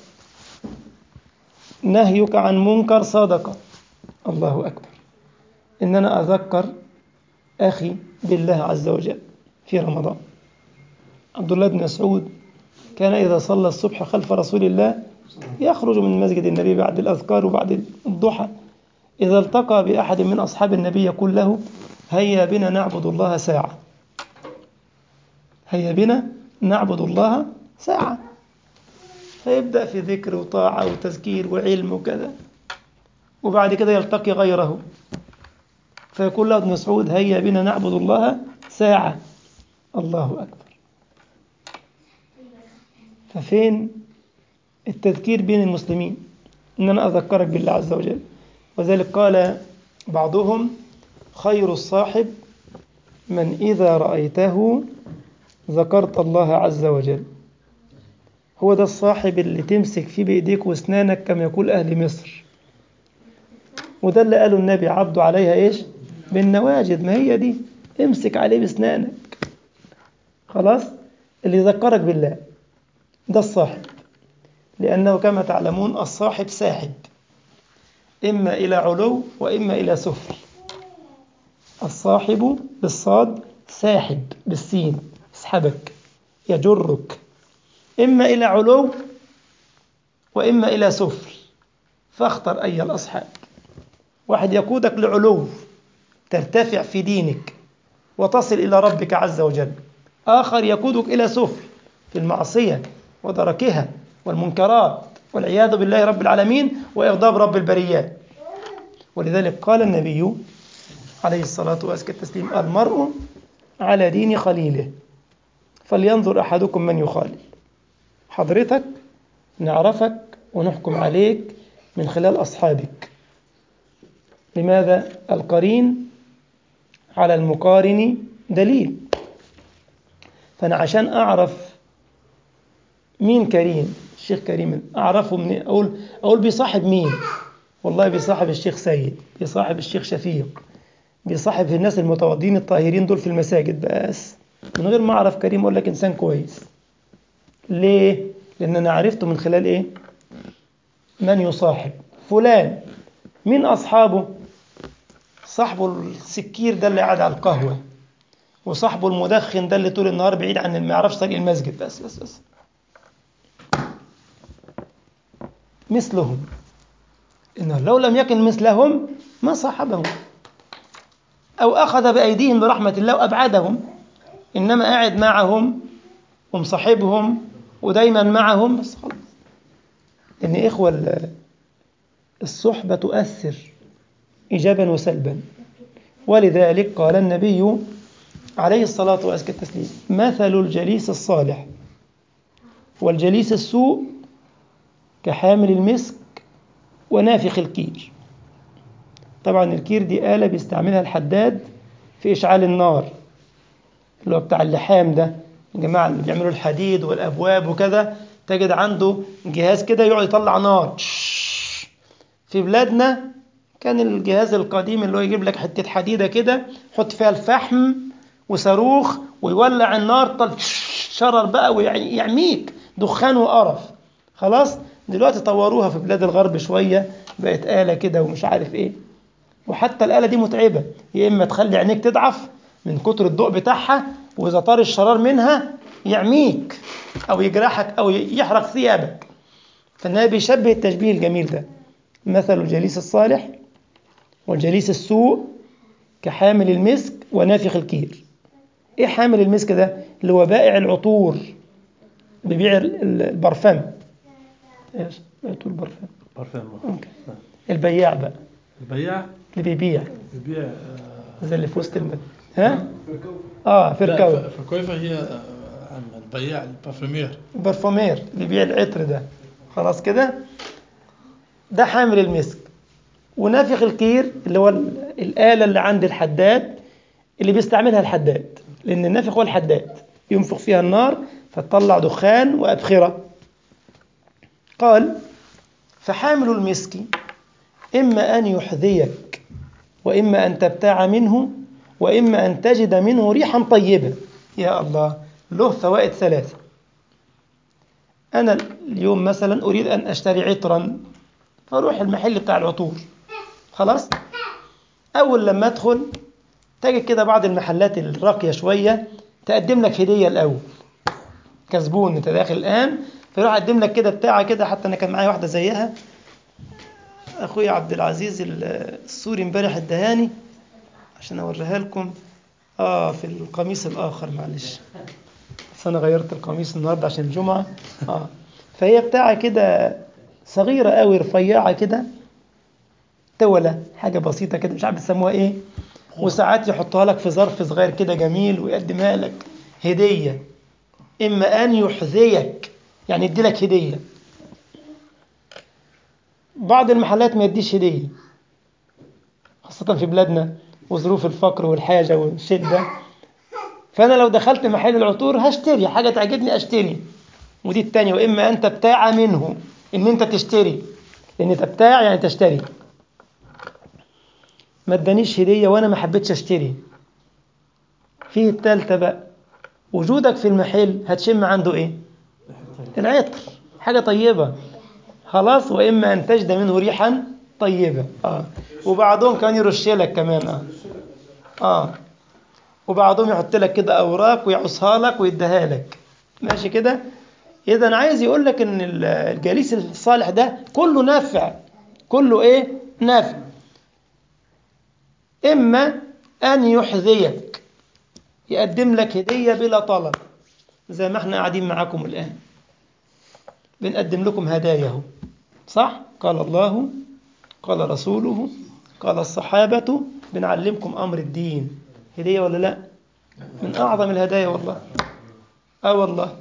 نهيك عن منكر صدقة. الله أكبر. إن أنا أذكر أخي بالله عز وجل في رمضان، عبد الله بن مسعود كان إذا صلى الصبح خلف رسول الله يخرج من مسجد النبي بعد الأذكار وبعد الضحى، إذا التقى بأحد من أصحاب النبي يقول له: هيا بنا نعبد الله ساعة، هيا بنا نعبد الله ساعة. فيبدأ في ذكر وطاعة وتذكير وعلم وكذا، وبعد كده يلتقي غيره فيقول له ابن مسعود: هيا بنا نعبد الله ساعة. الله أكبر. ففين التذكير بين المسلمين إن أنا أذكرك بالله عز وجل؟ وذلك قال بعضهم: خير الصاحب من إذا رأيته ذكرت الله عز وجل. هو ده الصاحب اللي تمسك فيه بإيديك واسنانك كما يقول أهل مصر. وده اللي قاله النبي: عضوا عليها إيش؟ بالنواجذ. ما هي دي، امسك عليه باسنانك خلاص. اللي يذكرك بالله ده الصاحب، لأنه كما تعلمون الصاحب ساحب، إما إلى علو وإما إلى سفل. الصاحب بالصاد، ساحب بالسين، يسحبك يجرك إما إلى علو وإما إلى سفل، فاختر أي الأصحاب. واحد يقودك لعلو ترتفع في دينك وتصل إلى ربك عز وجل، آخر يقودك إلى سفل في المعصية ودركها والمنكرات والعياذ بالله رب العالمين وإغضاب رب البريات. ولذلك قال النبي عليه الصلاة والسلام: المرء على دين خليله فلينظر أحدكم من يخالل. حضرتك نعرفك ونحكم عليك من خلال أصحابك. لماذا؟ القرين على المقارن دليل. فأنا عشان أعرف مين كريم، الشيخ كريم، أعرفه من أقول أقول بيصاحب مين؟ والله بيصاحب الشيخ سيد، بيصاحب الشيخ شفيق، بيصاحب الناس المتوضين الطاهرين دول في المساجد بس، من غير ما أعرف كريم أقول لك إنسان كويس. ليه؟ لأن أنا عرفته من خلال إيه؟ من يصاحب فلان. مين أصحابه؟ صاحبه السكير ده اللي قاعد على القهوة، وصاحبه المدخن ده اللي طول النهار بعيد عن ما يعرفش طريق المسجد بس بس بس مثلهم. إنه لو لم يكن مثلهم ما صاحبهم أو أخذ بأيديهم برحمة الله وأبعدهم، إنما قاعد معهم ومصاحبهم ودايما معهم بس خلاص. إن إخوة الصحبة تؤثر إيجابا وسلبا. ولذلك قال النبي عليه الصلاة والسلام: مثل الجليس الصالح والجليس السوء كحامل المسك ونافخ الكير. طبعا الكير دي آلة بيستعملها الحداد في إشعال النار، اللي هو بتاع اللحام ده، الجماعة اللي بيعملوا الحديد والأبواب وكذا، تجد عنده جهاز كده يقعد يطلع نار. في بلادنا كان الجهاز القديم اللي هو يجيب لك حتة حديدة كده يحط فيها الفحم وصاروخ ويولع النار، طل شرر بقى ويعميك دخان وقرف. خلاص دلوقتي طوروها في بلاد الغرب شوية، بقت آلة كده ومش عارف ايه. وحتى الآلة دي متعبة، يا إما تخلي عينيك تضعف من كتر الضوء بتاعها، وإذا طار الشرار منها يعميك أو يجرحك أو يحرق ثيابك. فالنبي بيشبه التشبيه الجميل ده: مثل الجليس الصالح والجليس السوء كحامل المسك ونافخ الكير. إيه حامل المسك ده؟ اللي هو بائع العطور، بيبيع البرفان. إيش؟ بيعطوا البرفان. برفان. ممكن. البياع بقى. البياع اللي بيبيع. بيبيع زي اللي في وسط المد. ها؟ آه فركاوي. فركويفة هي آه، البياع البارفيمير. البرفومير اللي بيبيع العطر ده. خلاص كده؟ ده حامل المسك. ونافخ الكير اللي هو الآلة اللي عند الحداد اللي بيستعملها الحداد، لأن النافخ هو الحداد، ينفخ فيها النار فتطلع دخان وأبخرة. قال: فحامل المسك إما أن يحذيك وإما أن تبتاع منه وإما أن تجد منه ريحا طيبة. يا الله، له فوائد ثلاثة. أنا اليوم مثلا أريد أن أشتري عطرا، فأروح المحل بتاع العطور. خلاص، أول لما أدخل تجد كده بعض المحلات الراقية شوية تقدم لك هدية الأول، كزبون أنت داخل الآن، فيروح أقدم لك كده بتاعة كده. حتى أنا كان معايا واحدة زيها، أخوي عبد العزيز السوري امبارح الدهاني عشان أوريها لكم. آه في القميص الآخر، معلش، بس أنا غيرت القميص النهاردة عشان الجمعة. آه فهي بتاعة كده صغيرة قوي، رفيعة كده، تولة، حاجة بسيطة كده، مش عارف بيسموها إيه. وساعات يحطها لك في ظرف صغير كده جميل ويقدمها لك هدية. إما أن يحذيك، يعني يدي لك هدية. بعض المحلات ما يديش هدية، خاصة في بلادنا وظروف الفقر والحاجة والشدة. فأنا لو دخلت محل العطور هشتري حاجة تعجبني أشتري. ودي التانية: وإما أن تبتاع منه، إن أنت تشتري، لأن تبتاع يعني تشتري. ما ادانيش هدية وأنا ما حبيتش أشتري. فيه التالتة بقى: وجودك في المحل هتشم عنده إيه؟ العطر، حاجة طيبة. خلاص، وإما أن تجد منه ريحا طيبة. آه. وبعضهم كان يرش لك كمان. آه. آه. وبعضهم يحط لك كده أوراق ويعصها لك ويديها لك. ماشي كده؟ إذا عايز يقول لك إن الجليس الصالح ده كله نافع، كله إيه؟ نافع. إما أن يحذيك، يقدم لك هدية بلا طلب، زي ما احنا قاعدين معاكم الآن بنقدم لكم هداياه، صح؟ قال الله، قال رسوله، قال الصحابة، بنعلمكم أمر الدين. هدية ولا لا؟ من أعظم الهدايا والله. اه والله.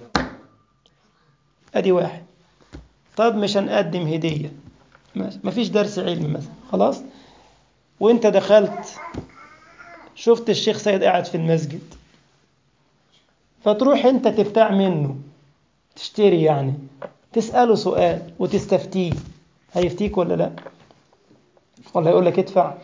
ادي واحد. طب مش هنقدم هدية، ما فيش درس علم مثلا، خلاص، وانت دخلت شفت الشيخ سيد قاعد في المسجد، فتروح انت تبتاع منه، تشتري يعني، تسأله سؤال وتستفتيه، هيفتيك ولا لا؟ ولا يقول لك ادفع؟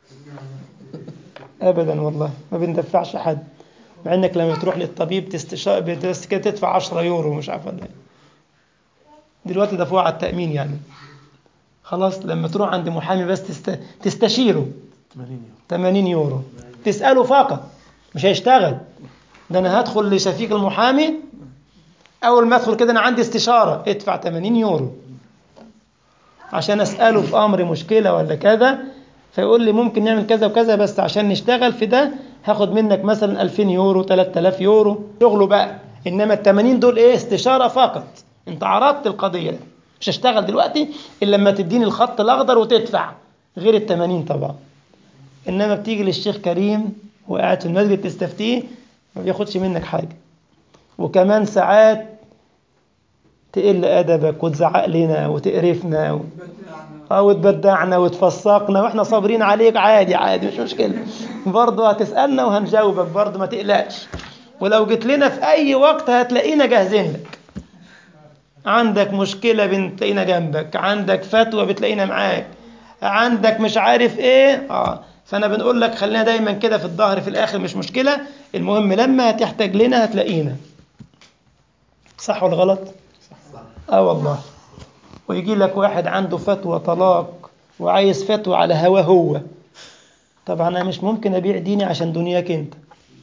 ابدا والله، ما بندفعش حد، مع انك لما تروح للطبيب تستشار بس كده تدفع عشرة يورو مش عارف ولا ايه. دلوقتي دفعوا على التأمين يعني. خلاص لما تروح عند محامي بس تست... تستشيره ثمانين يورو، تسأله فقط، مش هيشتغل. ده انا هدخل لشفيق المحامي، اول ما ادخل كده انا عندي استشارة، ادفع ثمانين يورو عشان اسأله في امر مشكلة ولا كذا، فيقول لي ممكن نعمل كذا وكذا، بس عشان نشتغل في ده هاخد منك مثلا ألفين يورو ثلاثة آلاف يورو شغله بقى. انما ال ثمانين دول ايه؟ استشارة فقط، انت عرضت القضية، مش هشتغل دلوقتي الا لما تديني الخط الاخضر وتدفع، غير ال ثمانين طبعا. انما بتيجي للشيخ كريم وقاعد في المسجد تستفتيه، ما بياخدش منك حاجة، وكمان ساعات تقل أدبك وتزعق لنا وتقرفنا و... أو تبدعنا وتفسقنا، وإحنا صابرين عليك، عادي عادي مش مشكلة، برضه هتسألنا وهنجاوبك برضه، ما تقلقش. ولو جيت لنا في أي وقت هتلاقينا جاهزين لك، عندك مشكلة بتلاقينا جنبك، عندك فتوى بتلاقينا معاك، عندك مش عارف إيه آه فأنا بنقول لك خلينا دايما كده في الظهر في الآخر، مش مشكلة، المهم لما هتحتاج لنا هتلاقينا. صح ولا غلط؟ اه والله. ويجي لك واحد عنده فتوى طلاق وعايز فتوى على هواه هو، طبعا انا مش ممكن ابيع ديني عشان دنياك انت،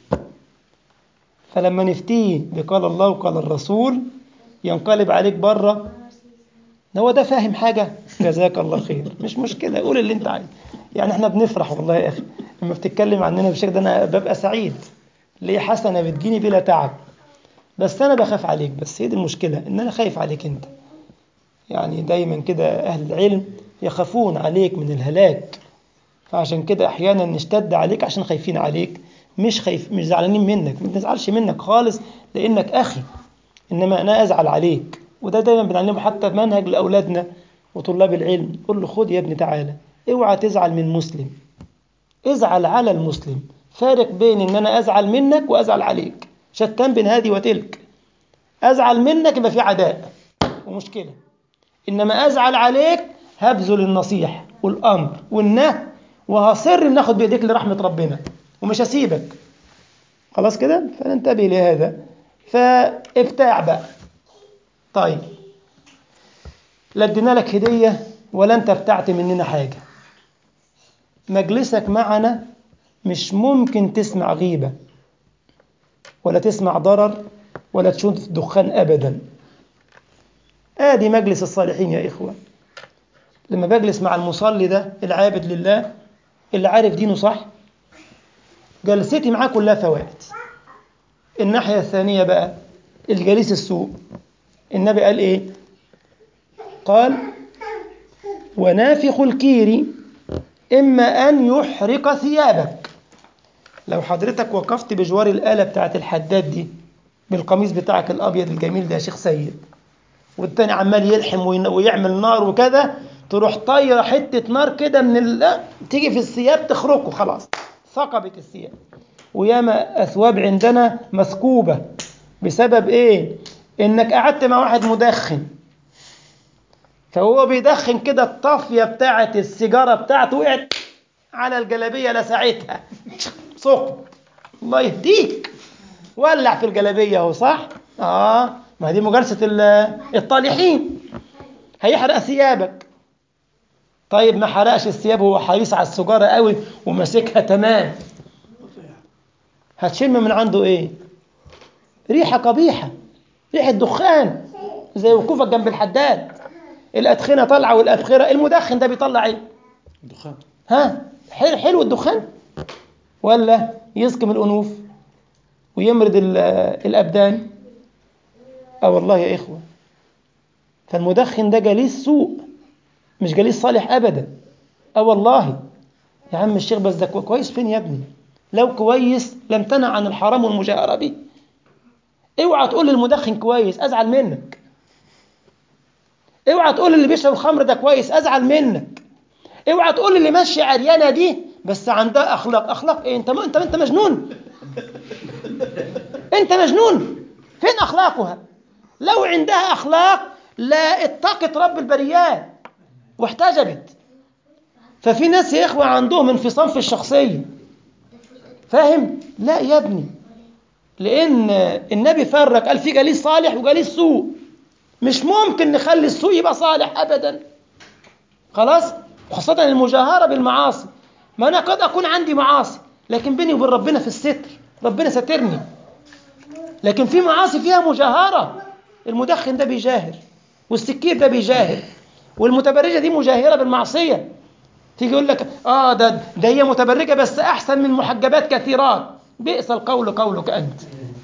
فلما نفتيه بقال الله وقال الرسول ينقلب عليك بره، هو ده فاهم حاجة، جزاك الله خير، مش مشكلة، قول اللي انت عايز. يعني احنا بنفرح والله يا اخي لما بتتكلم عننا بالشكل ده، انا ببقى سعيد، ليه حسنة بتجيني بلا تعب، بس انا بخاف عليك، بس هي دي المشكلة، ان انا خايف عليك انت. يعني دايما كده أهل العلم يخافون عليك من الهلاك، فعشان كده أحيانا نشتد عليك عشان خايفين عليك، مش خايف مش زعلانين منك، ما تزعلش منك خالص لأنك أخي، إنما أنا أزعل عليك. وده دايما بنعلمه حتى منهج لأولادنا وطلاب العلم، قل له خد يا ابني تعالى، اوعى تزعل من مسلم، ازعل على المسلم، فارق بين إن أنا أزعل منك وأزعل عليك، شتان بين هذه وتلك. أزعل منك يبقى في عداء ومشكلة، إنما أزعل عليك هبذل النصيحة والأمر والنهي، وهصر إن أخذ بإيديك لرحمة ربنا ومش هسيبك، خلاص كده، فننتبه لهذا. فابتاع بقى. طيب لا ادينا لك هدية ولا أنت ابتعت مننا حاجة، مجلسك معنا مش ممكن تسمع غيبة ولا تسمع ضرر ولا تشوف دخان أبدا. آدي مجلس الصالحين يا إخوة. لما بجلس مع المصلي ده العابد لله اللي عارف دينه صح، جلستي معاه كلها فوائد. الناحية الثانية بقى الجليس السوء، النبي قال إيه؟ قال ونافخ الكير إما أن يحرق ثيابك. لو حضرتك وقفت بجوار الآلة بتاعت الحداد دي بالقميص بتاعك الأبيض الجميل ده يا شيخ سيد، والتاني عمال يلحم ويعمل نار وكذا، تروح طايرة حتة نار كده من ال... تيجي في الثياب تخرقه، خلاص ثقبت الثياب. وياما أثواب عندنا مثقوبة بسبب إيه؟ إنك قعدت مع واحد مدخن، فهو بيدخن كده الطافية بتاعت السيجارة بتاعته وقعت على الجلابية لسعتها ثقب، الله يهديك، ولع في الجلابية اهو، صح؟ آه ما دي مجالسة الطالحين، هيحرق ثيابك. طيب ما حرقش الثياب، هو حريص على السجارة قوي وماسكها تمام، هتشم من عنده ايه؟ ريحة قبيحة، ريحة دخان، زي وقوفك جنب الحداد، الأدخنة طالعة والأبخرة، المدخن ده بيطلع ايه؟ دخان. ها حلو, حلو الدخان ولا يسكم الأنوف ويمرض الأبدان؟ اه والله يا إخوة، فالمدخن ده جليس سوء مش جليس صالح أبدا. اه والله يا عم الشيخ، بس ده كويس فين يا ابني؟ لو كويس لم تنع عن الحرام والمجاهرة به. اوعى تقول للمدخن كويس أزعل منك. اوعى تقول اللي بيشرب الخمر ده كويس أزعل منك. اوعى تقول اللي ماشي عريانة دي بس عندها أخلاق. أخلاق إيه؟ أنت أنت أنت مجنون. أنت مجنون. فين أخلاقها؟ لو عندها أخلاق لا اتقت رب البريات واحتجبت. ففي ناس يا إخوة عندهم انفصام في الشخصية. فاهم؟ لا يا ابني، لأن النبي فرق قال في جليس صالح وجليس سوء. مش ممكن نخلي السوء يبقى صالح أبدا. خلاص؟ خاصة المجاهرة بالمعاصي. ما أنا قد أكون عندي معاصي لكن بيني وبين ربنا في الستر، ربنا سترني. لكن في معاصي فيها مجاهرة. المدخن ده بيجاهر، والسكير ده بيجاهر، والمتبرجة دي مجاهرة بالمعصية. تيجي يقول لك آه ده ده هي متبرجة بس أحسن من محجبات كثيرات. بئس القول قولك أنت.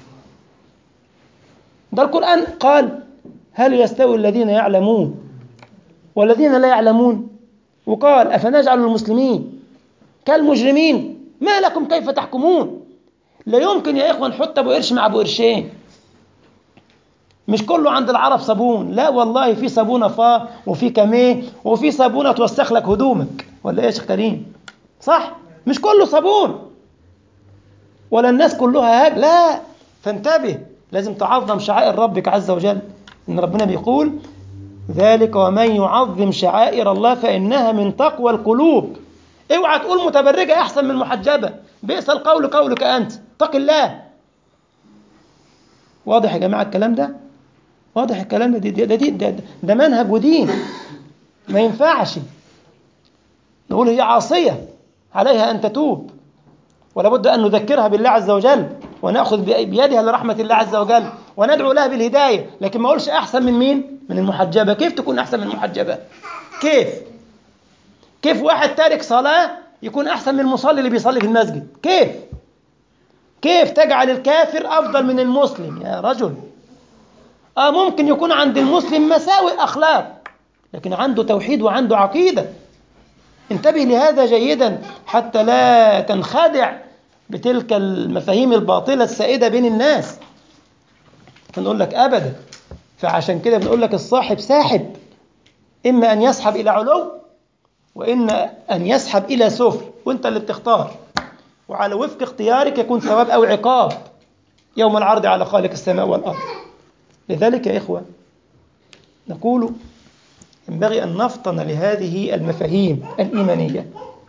ده القرآن قال هل يستوي الذين يعلمون والذين لا يعلمون؟ وقال أفنجعل المسلمين كالمجرمين ما لكم كيف تحكمون؟ لا يمكن يا إخوة نحط أبو قرش مع أبو قرشين. مش كله عند العرب صابون، لا والله في صابونة فا وفي كاميه وفي صابونة توسخ لك هدومك. ولا إيه يا شيخ كريم؟ صح؟ مش كله صابون ولا الناس كلها هاج، لا. فانتبه، لازم تعظم شعائر ربك عز وجل. إن ربنا بيقول ذلك ومن يعظم شعائر الله فإنها من تقوى القلوب. اوعى تقول متبرجة أحسن من محجبة. بئس القول قولك أنت. اتق الله. واضح يا جماعة الكلام ده؟ واضح الكلام ده؟ ده, ده, ده, ده منهج ودين. ما ينفعش نقول هي عاصية عليها أن تتوب، ولا بد أن نذكرها بالله عز وجل ونأخذ بيدها لرحمة الله عز وجل وندعو لها بالهداية. لكن ما أقولش أحسن من مين؟ من المحجبة. كيف تكون أحسن من المحجبة؟ كيف؟ كيف واحد تارك صلاة يكون أحسن من المصلي اللي بيصلي في المسجد؟ كيف؟ كيف تجعل الكافر أفضل من المسلم يا رجل؟ آه ممكن يكون عند المسلم مساوئ أخلاق لكن عنده توحيد وعنده عقيدة. انتبه لهذا جيدا حتى لا تنخدع بتلك المفاهيم الباطلة السائدة بين الناس. فنقول لك أبدا. فعشان كده بنقول لك الصاحب ساحب، إما أن يسحب إلى علو وإما أن يسحب إلى سفل، وإنت اللي بتختار. وعلى وفق اختيارك يكون ثواب أو عقاب يوم العرض على خالق السماء والأرض. لذلك يا إخوة نقول ينبغي أن نفطن لهذه المفاهيم الإيمانية.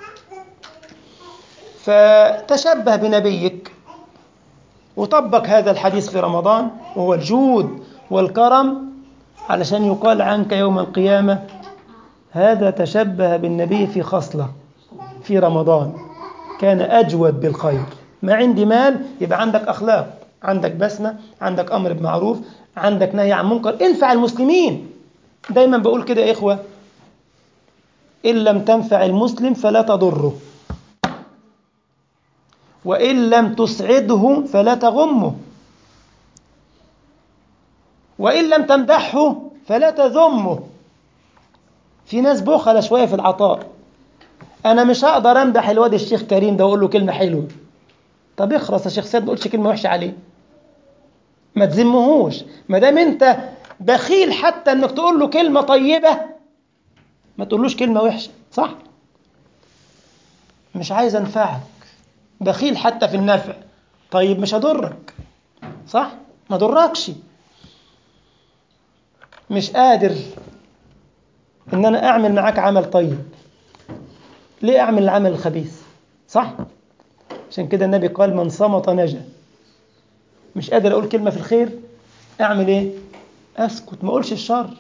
فتشبه بنبيك وطبق هذا الحديث في رمضان وهو الجود والكرم علشان يقال عنك يوم القيامة هذا تشبه بالنبي في خصلة في رمضان، كان أجود بالخير. ما عندي مال يبقى عندك أخلاق، عندك بسمة، عندك أمر بمعروف، عندك نهي عن منكر، انفع المسلمين. دايما بقول كده يا إخوة، إن لم تنفع المسلم فلا تضره، وإن لم تسعده فلا تغمه، وإن لم تمدحه فلا تذمه. في ناس بخلة شوية في العطاء. أنا مش هقدر أمدح الواد الشيخ كريم ده وأقول له كلمة حلوة. طب اخرس يا شيخ سيد، ما تقولش كلمة وحشة عليه، ما تذمهوش. ما دام أنت بخيل حتى إنك تقول له كلمة طيبة ما تقولوش كلمة وحشة، صح؟ مش عايز أنفعك، بخيل حتى في النفع. طيب مش هضرك، صح؟ ما ضركش. مش قادر إن أنا أعمل معاك عمل طيب، ليه أعمل العمل الخبيث؟ صح؟ عشان كده النبي قال من صمت نجا. مش قادر أقول كلمة في الخير، أعمل إيه؟ أسكت، ما أقولش الشر.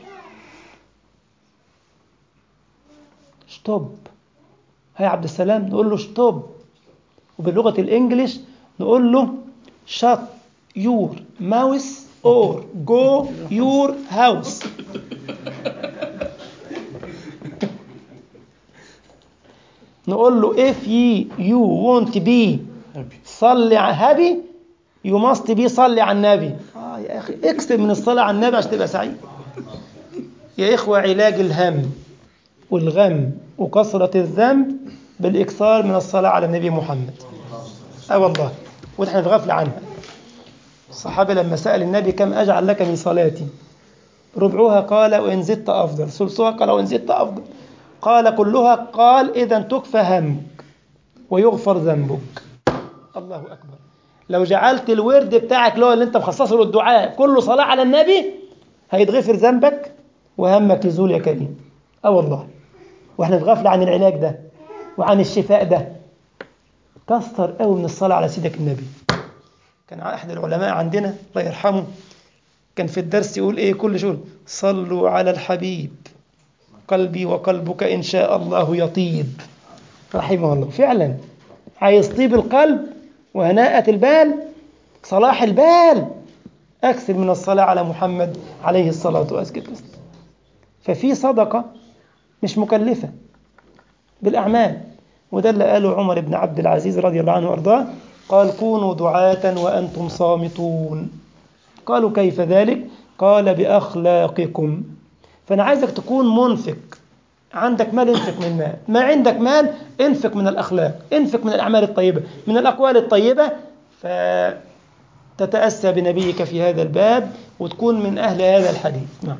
شطوب. هيا عبد السلام نقول له شطوب، وباللغة الإنجليش نقول له shut your mouth or go your house. نقول له if you want to be صلي happy you must be صلي على النبي. آه يا أخي اكسب من الصلاة على النبي عشان تبقى سعيد. يا إخوة علاج الهم والغم وكثرة الذنب بالإكثار من الصلاة على النبي محمد. آه والله، ونحن في غفلة عنها. الصحابي لما سأل النبي كم أجعل لك من صلاتي؟ ربعها قال وإن زدت أفضل، ثلثها قال وإن زدت أفضل، قال كلها قال إذا تكفى همك ويغفر ذنبك. الله أكبر. لو جعلت الورد بتاعك اللي هو اللي انت مخصصه للدعاء كله صلاة على النبي هيتغفر ذنبك وهمك يزول يا كريم. اه والله. واحنا في غفلة عن العلاج ده وعن الشفاء ده. كثر قوي من الصلاة على سيدك النبي. كان أحد العلماء عندنا الله يرحمه كان في الدرس يقول إيه كل شغل صلوا على الحبيب قلبي وقلبك إن شاء الله يطيب. رحمه الله. فعلا عايز طيب القلب وهناءة البال صلاح البال أكثر من الصلاة على محمد عليه الصلاة والسلام. ففي صدقة مش مكلفة بالأعمال، وده اللي قاله عمر بن عبد العزيز رضي الله عنه وأرضاه قال كونوا دعاة وأنتم صامتون. قالوا كيف ذلك؟ قال بأخلاقكم. فأنا عايزك تكون منفق، عندك مال انفق من المال، ما عندك مال انفق من الأخلاق، انفق من الأعمال الطيبة، من الأقوال الطيبة، فتتأسى بنبيك في هذا الباب وتكون من أهل هذا الحديث. نعم.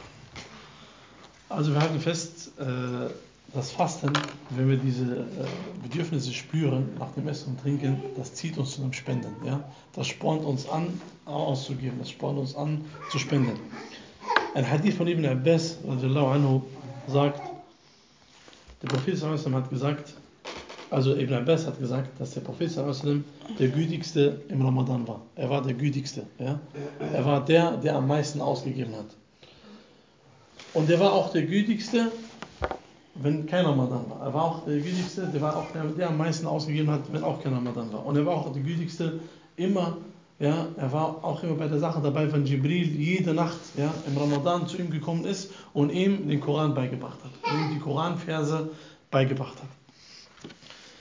Also wir halten fest, äh, das Fasten, wenn wir diese äh, Bedürfnisse spüren nach dem Essen und Trinken, das zieht uns zu einem Spenden. Ja? Das spornt uns an, auszugeben, das spornt uns an, zu spenden. Ein Hadith von Ibn Abbas radiallahu anhu sagt, der Prophet sallallahu alaihi wasallam hat gesagt, also Ibn Abbas hat gesagt, dass der Prophet sallallahu alaihi wasallam der Gütigste im Ramadan war. Er war der Gütigste. Ja? Er war der, der am meisten ausgegeben hat. Und er war auch der Gütigste, wenn kein Ramadan war. Er war auch der Gütigste, der war auch der, der am meisten ausgegeben hat, wenn auch kein Ramadan war. Und er war auch der Gütigste immer, ja, er war auch immer bei der Sache dabei, wenn Jibril jede Nacht, ja, im Ramadan zu ihm gekommen ist und ihm den Koran beigebracht hat, und ihm die Koranverse beigebracht hat.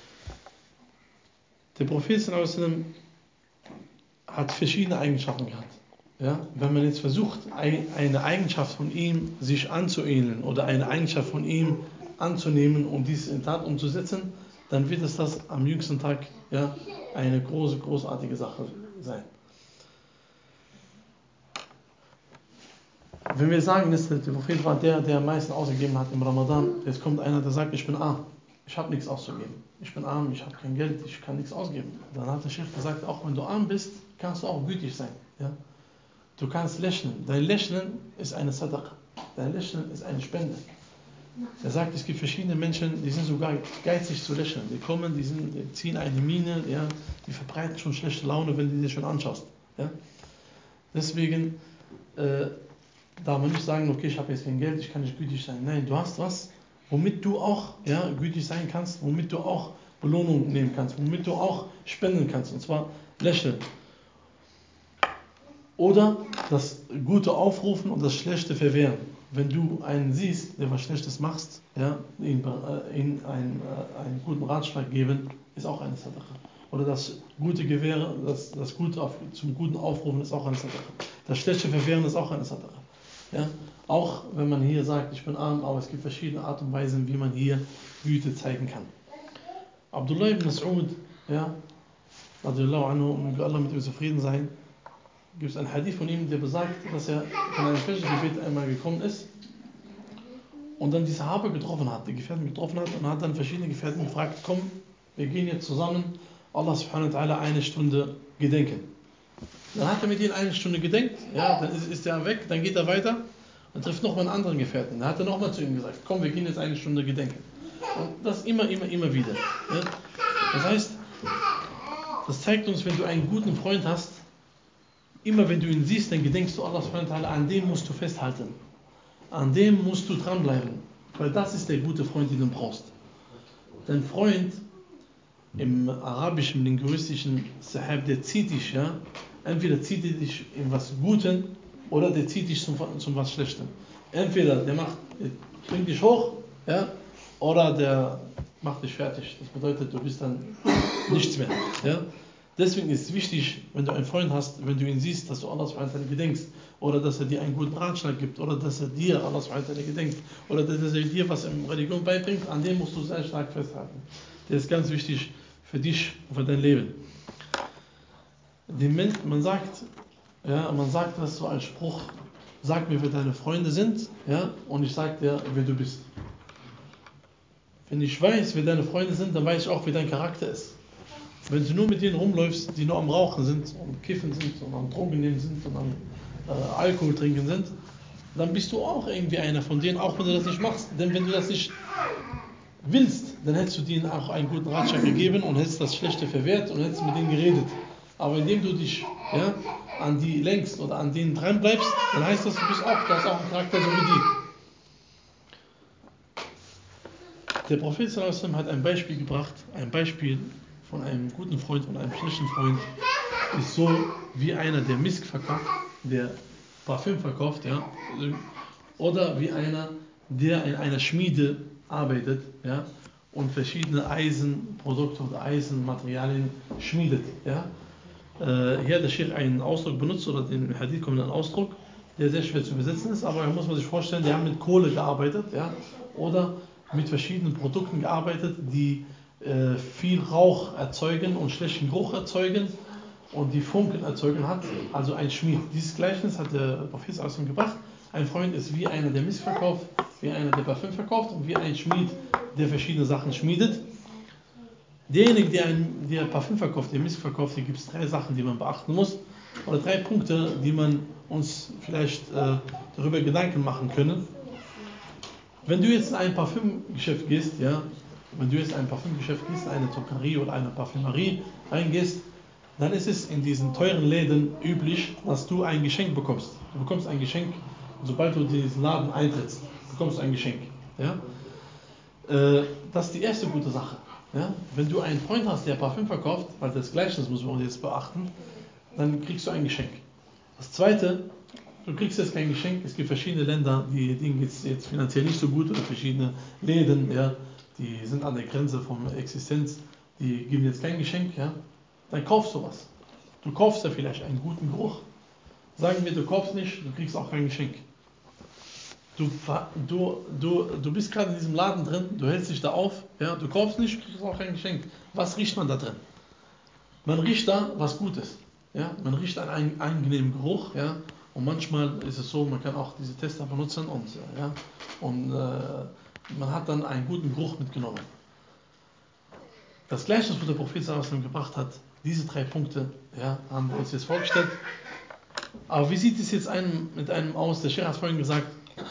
Der Prophet sallallahu alaihi wasallam hat verschiedene Eigenschaften gehabt. Ja, wenn man jetzt versucht, eine Eigenschaft von ihm sich anzuähneln oder eine Eigenschaft von ihm anzunehmen, um dies in Tat umzusetzen, dann wird es das am jüngsten Tag, ja, eine große, großartige Sache sein. Wenn wir sagen, dass der Prophet war der, der am meisten ausgegeben hat im Ramadan, jetzt kommt einer, der sagt, ich bin arm, ich habe nichts auszugeben. Ich bin arm, ich habe kein Geld, ich kann nichts ausgeben. Dann hat der Sheikh gesagt, auch wenn du arm bist, kannst du auch gütig sein. Ja? Du kannst lächeln. Dein Lächeln ist eine Sadaqa. Dein Lächeln ist eine Spende. Er sagt, es gibt verschiedene Menschen, die sind sogar geizig zu lächeln. Die kommen, die, sind, die ziehen eine Miene, ja, die verbreiten schon schlechte Laune, wenn du dir schon anschaust. Ja? Deswegen äh, darf man nicht sagen, okay, ich habe jetzt kein Geld, ich kann nicht gütig sein. Nein, du hast was, womit du auch, ja, gütig sein kannst, womit du auch Belohnung nehmen kannst, womit du auch spenden kannst, und zwar lächeln. Oder das Gute aufrufen und das Schlechte verwehren. Wenn du einen siehst, der was Schlechtes macht, ja, ihm, äh, ihm einen, äh, einen guten Ratschlag geben, ist auch eine Sadaqa. Oder das Gute gewähren, das, das Gute auf, zum Guten aufrufen, ist auch eine Sadaqa. Das Schlechte verwehren ist auch eine Sadaqa. Ja? Auch wenn man hier sagt, ich bin arm, aber es gibt verschiedene Art und Weisen, wie man hier Güte zeigen kann. Abdullah ibn Mas'ud, ja, radiallahu anhu, möge Allah mit ihm zufrieden sein, gibt es einen Hadith von ihm, der besagt, dass er von einem Fajr-Gebet einmal gekommen ist und dann die Sahabe getroffen hat, die Gefährten getroffen hat, und hat dann verschiedene Gefährten gefragt, komm, wir gehen jetzt zusammen Allah subhanahu wa ta'ala eine Stunde gedenken. Dann hat er mit ihnen eine Stunde gedenkt, ja, dann ist, ist er weg, dann geht er weiter und trifft nochmal einen anderen Gefährten. Dann hat er nochmal zu ihm gesagt, komm, wir gehen jetzt eine Stunde gedenken. Und das immer, immer, immer wieder. Ja. Das heißt, das zeigt uns, wenn du einen guten Freund hast, immer wenn du ihn siehst, dann gedenkst du Allah subhanahu wa ta'ala, an dem musst du festhalten. An dem musst du dranbleiben. Weil das ist der gute Freund, den du brauchst. Dein Freund im arabischen, linguistischen Sahab, der zieht dich, ja. Entweder zieht er dich in was Guten oder der zieht dich zum, zum was Schlechtem. Entweder der macht, der bringt dich hoch, ja, oder der macht dich fertig. Das bedeutet, du bist dann nichts mehr. Ja. Deswegen ist es wichtig, wenn du einen Freund hast, wenn du ihn siehst, dass du Allah subhanahu wa ta'ala gedenkst, oder dass er dir einen guten Ratschlag gibt, oder dass er dir Allah subhanahu wa ta'ala gedenkt, oder dass er dir was in Religion beibringt, an dem musst du sehr stark festhalten. Der ist ganz wichtig für dich und für dein Leben. dem Men- man sagt, ja, man sagt das so als Spruch, sag mir, wer deine Freunde sind, ja, und ich sag dir, wer du bist. Wenn ich weiß, wer deine Freunde sind, dann weiß ich auch, wie dein Charakter ist. Wenn du nur mit denen rumläufst, die nur am Rauchen sind und kiffen sind und am Drogen nehmen sind und am äh, Alkohol trinken sind, dann bist du auch irgendwie einer von denen, auch wenn du das nicht machst. Denn wenn du das nicht willst, dann hättest du denen auch einen guten Ratschlag gegeben und hättest das Schlechte verwehrt und hättest mit denen geredet. Aber indem du dich ja, an die lenkst oder an denen dran bleibst, dann heißt das, du bist auch, du hast auch einen Charakter so wie die. Der Prophet sallallahu alaihi wasallam hat ein Beispiel gebracht, ein Beispiel von einem guten Freund und einem schlechten Freund ist so wie einer, der Misk verkauft, der Parfüm verkauft, ja, oder wie einer, der in einer Schmiede arbeitet, ja, und verschiedene Eisenprodukte oder Eisenmaterialien schmiedet, ja. Äh, hier hat der Sheikh einen Ausdruck benutzt, oder den Hadith kommt ein Ausdruck, der sehr schwer zu übersetzen ist, aber da muss man sich vorstellen, die haben mit Kohle gearbeitet, ja, oder mit verschiedenen Produkten gearbeitet, die äh, viel Rauch erzeugen und schlechten Geruch erzeugen und die Funken erzeugen hat, also ein Schmied. Dieses Gleichnis hat der Prophet sallallahu alaihi wasallam gebracht. Ein Freund ist wie einer, der Misk verkauft, wie einer, der Parfüm verkauft und wie ein Schmied, der verschiedene Sachen schmiedet. Derjenige, der, ein, der Parfüm verkauft, der Misk verkauft, hier gibt es drei Sachen, die man beachten muss, oder drei Punkte, die man uns vielleicht äh, darüber Gedanken machen können. Wenn du jetzt in ein Parfümgeschäft gehst, ja, wenn du jetzt in ein Parfümgeschäft gehst, in eine Drogerie oder eine Parfümerie reingehst, dann ist es in diesen teuren Läden üblich, dass du ein Geschenk bekommst. Du bekommst ein Geschenk, sobald du in diesen Laden eintrittst, bekommst du ein Geschenk. Ja? Äh, das ist die erste gute Sache. Ja? Wenn du einen Freund hast, der Parfüm verkauft, weil das Gleichnis muss man jetzt beachten, dann kriegst du ein Geschenk. Das zweite, du kriegst jetzt kein Geschenk. Es gibt verschiedene Länder, die, denen geht es jetzt finanziell nicht so gut, oder verschiedene Läden, ja, die sind an der Grenze von Existenz, die geben jetzt kein Geschenk, ja. Dann kaufst du was. Du kaufst ja vielleicht einen guten Geruch. Sagen wir, du kaufst nicht, du kriegst auch kein Geschenk. Du, du, du, du bist gerade in diesem Laden drin, du hältst dich da auf, ja, du kaufst nicht, du kriegst auch kein Geschenk. Was riecht man da drin? Man riecht da was Gutes. Ja? Man riecht einen angenehmen Geruch, ja? Und manchmal ist es so, man kann auch diese Tester benutzen und, ja, und äh, man hat dann einen guten Geruch mitgenommen. Das Gleiche, was der Prophet sallallahu alaihi wasallam gebracht hat, diese drei Punkte, ja, haben wir uns jetzt vorgestellt. Aber wie sieht es jetzt einem, mit einem aus? Der Sheikh hat vorhin gesagt,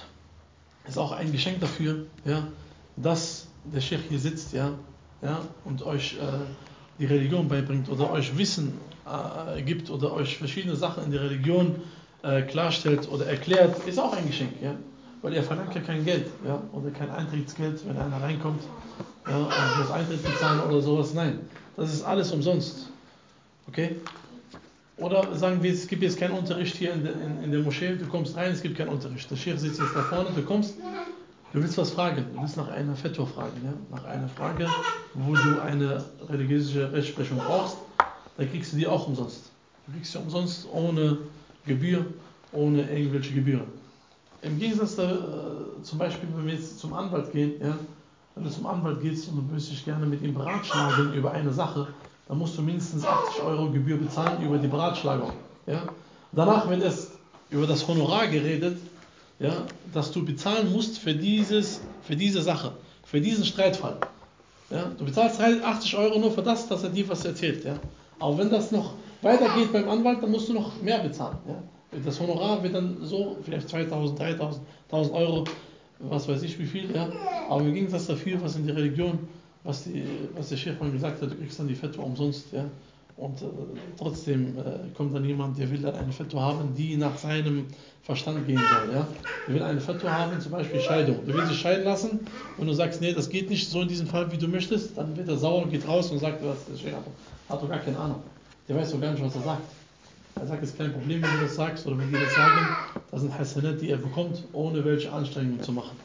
ist auch ein Geschenk dafür, ja, dass der Sheikh hier sitzt, ja, ja, und euch äh, die Religion beibringt oder euch Wissen äh, gibt oder euch verschiedene Sachen in der Religion äh, klarstellt oder erklärt, ist auch ein Geschenk, ja, weil ihr verlangt ja kein Geld, ja, oder kein Eintrittsgeld, wenn einer reinkommt, ja, und muss Eintritt bezahlen oder sowas, nein, das ist alles umsonst, okay? Oder sagen wir, es gibt jetzt keinen Unterricht hier in der, in, in der Moschee, du kommst rein, es gibt keinen Unterricht. Der Sheikh sitzt jetzt da vorne, du kommst, du willst was fragen, du willst nach einer Fatwa fragen, ja? Nach einer Frage, wo du eine religiöse Rechtsprechung brauchst, dann kriegst du die auch umsonst. Du kriegst sie umsonst ohne Gebühr, ohne irgendwelche Gebühren. Im Gegensatz da, äh, zum Beispiel, wenn wir jetzt zum Anwalt gehen, ja? Wenn du zum Anwalt gehst und du willst dich gerne mit ihm beratschlagen über eine Sache, dann musst du mindestens achtzig Euro Gebühr bezahlen über die Beratschlagung. Ja? Danach wird es über das Honorar geredet, ja, dass du bezahlen musst für, dieses, für diese Sache, für diesen Streitfall. Ja? Du bezahlst achtzig Euro nur für das, dass er dir was erzählt. Ja? Aber wenn das noch weitergeht beim Anwalt, dann musst du noch mehr bezahlen. Ja? Das Honorar wird dann so, vielleicht zweitausend, dreitausend, tausend Euro, was weiß ich wie viel. Ja? Aber im Gegensatz dafür, was in der Religion, was, die, was der Sheikh vorhin gesagt hat, du kriegst dann die Fatwa umsonst, ja, und äh, trotzdem äh, kommt dann jemand, der will dann eine Fatwa haben, die nach seinem Verstand gehen soll, ja. Der will eine Fatwa haben, zum Beispiel Scheidung. Der will sich scheiden lassen und du sagst, nee, das geht nicht so in diesem Fall, wie du möchtest, dann wird er sauer, geht raus und sagt, was, der Sheikh hat, hat doch gar keine Ahnung. Der weiß doch gar nicht, was er sagt. Er sagt, es ist kein Problem, wenn du das sagst oder wenn die das sagen, das sind Hasanat, die er bekommt, ohne welche Anstrengungen zu machen.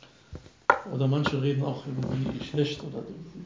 Oder manche reden auch irgendwie schlecht oder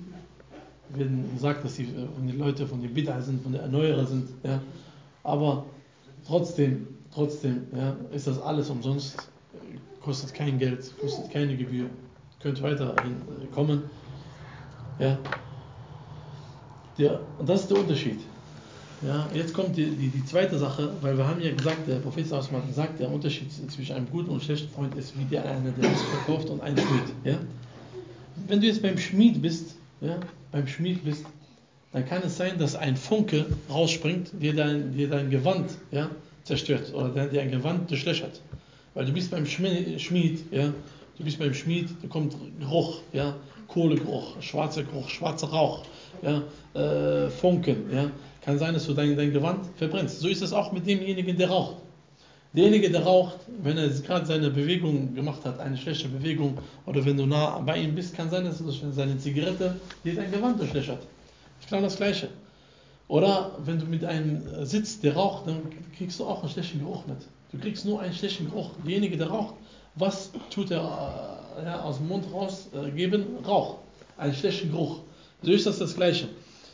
werden gesagt, dass die, die Leute von den Bid'ah sind, von den Erneuerer sind, ja. Aber trotzdem, trotzdem, ja, ist das alles umsonst, kostet kein Geld, kostet keine Gebühr, könnt weiterhin kommen, ja. Der, und das ist der Unterschied. Ja, jetzt kommt die, die, die zweite Sache, weil wir haben ja gesagt, der Prophet hat gesagt, der Unterschied zwischen einem guten und schlechten Freund ist wie der eine, der Mist verkauft und ein Schmied. Ja? Wenn du jetzt beim Schmied bist, ja, beim Schmied bist, dann kann es sein, dass ein Funke rausspringt, dir dein, dir dein Gewand, ja, zerstört oder der dir ein Gewand durchlöchert. Weil du bist beim Schmied, ja, du bist beim Schmied, da kommt Geruch, ja, Kohlegeruch, schwarzer Geruch, schwarzer Rauch, ja, äh, Funken, ja. Kann sein, dass du dein, dein Gewand verbrennst. So ist es auch mit demjenigen, der raucht. Derjenige, der raucht, wenn er gerade seine Bewegung gemacht hat, eine schlechte Bewegung, oder wenn du nah bei ihm bist, kann sein, dass er durch seine Zigarette dir dein Gewand durchlöchert. Ist genau das Gleiche. Oder wenn du mit einem sitzt, der raucht, dann kriegst du auch einen schlechten Geruch mit. Du kriegst nur einen schlechten Geruch. Derjenige, der raucht, was tut er äh, ja, aus dem Mund rausgeben? Äh, Rauch. Einen schlechten Geruch. So ist das das Gleiche.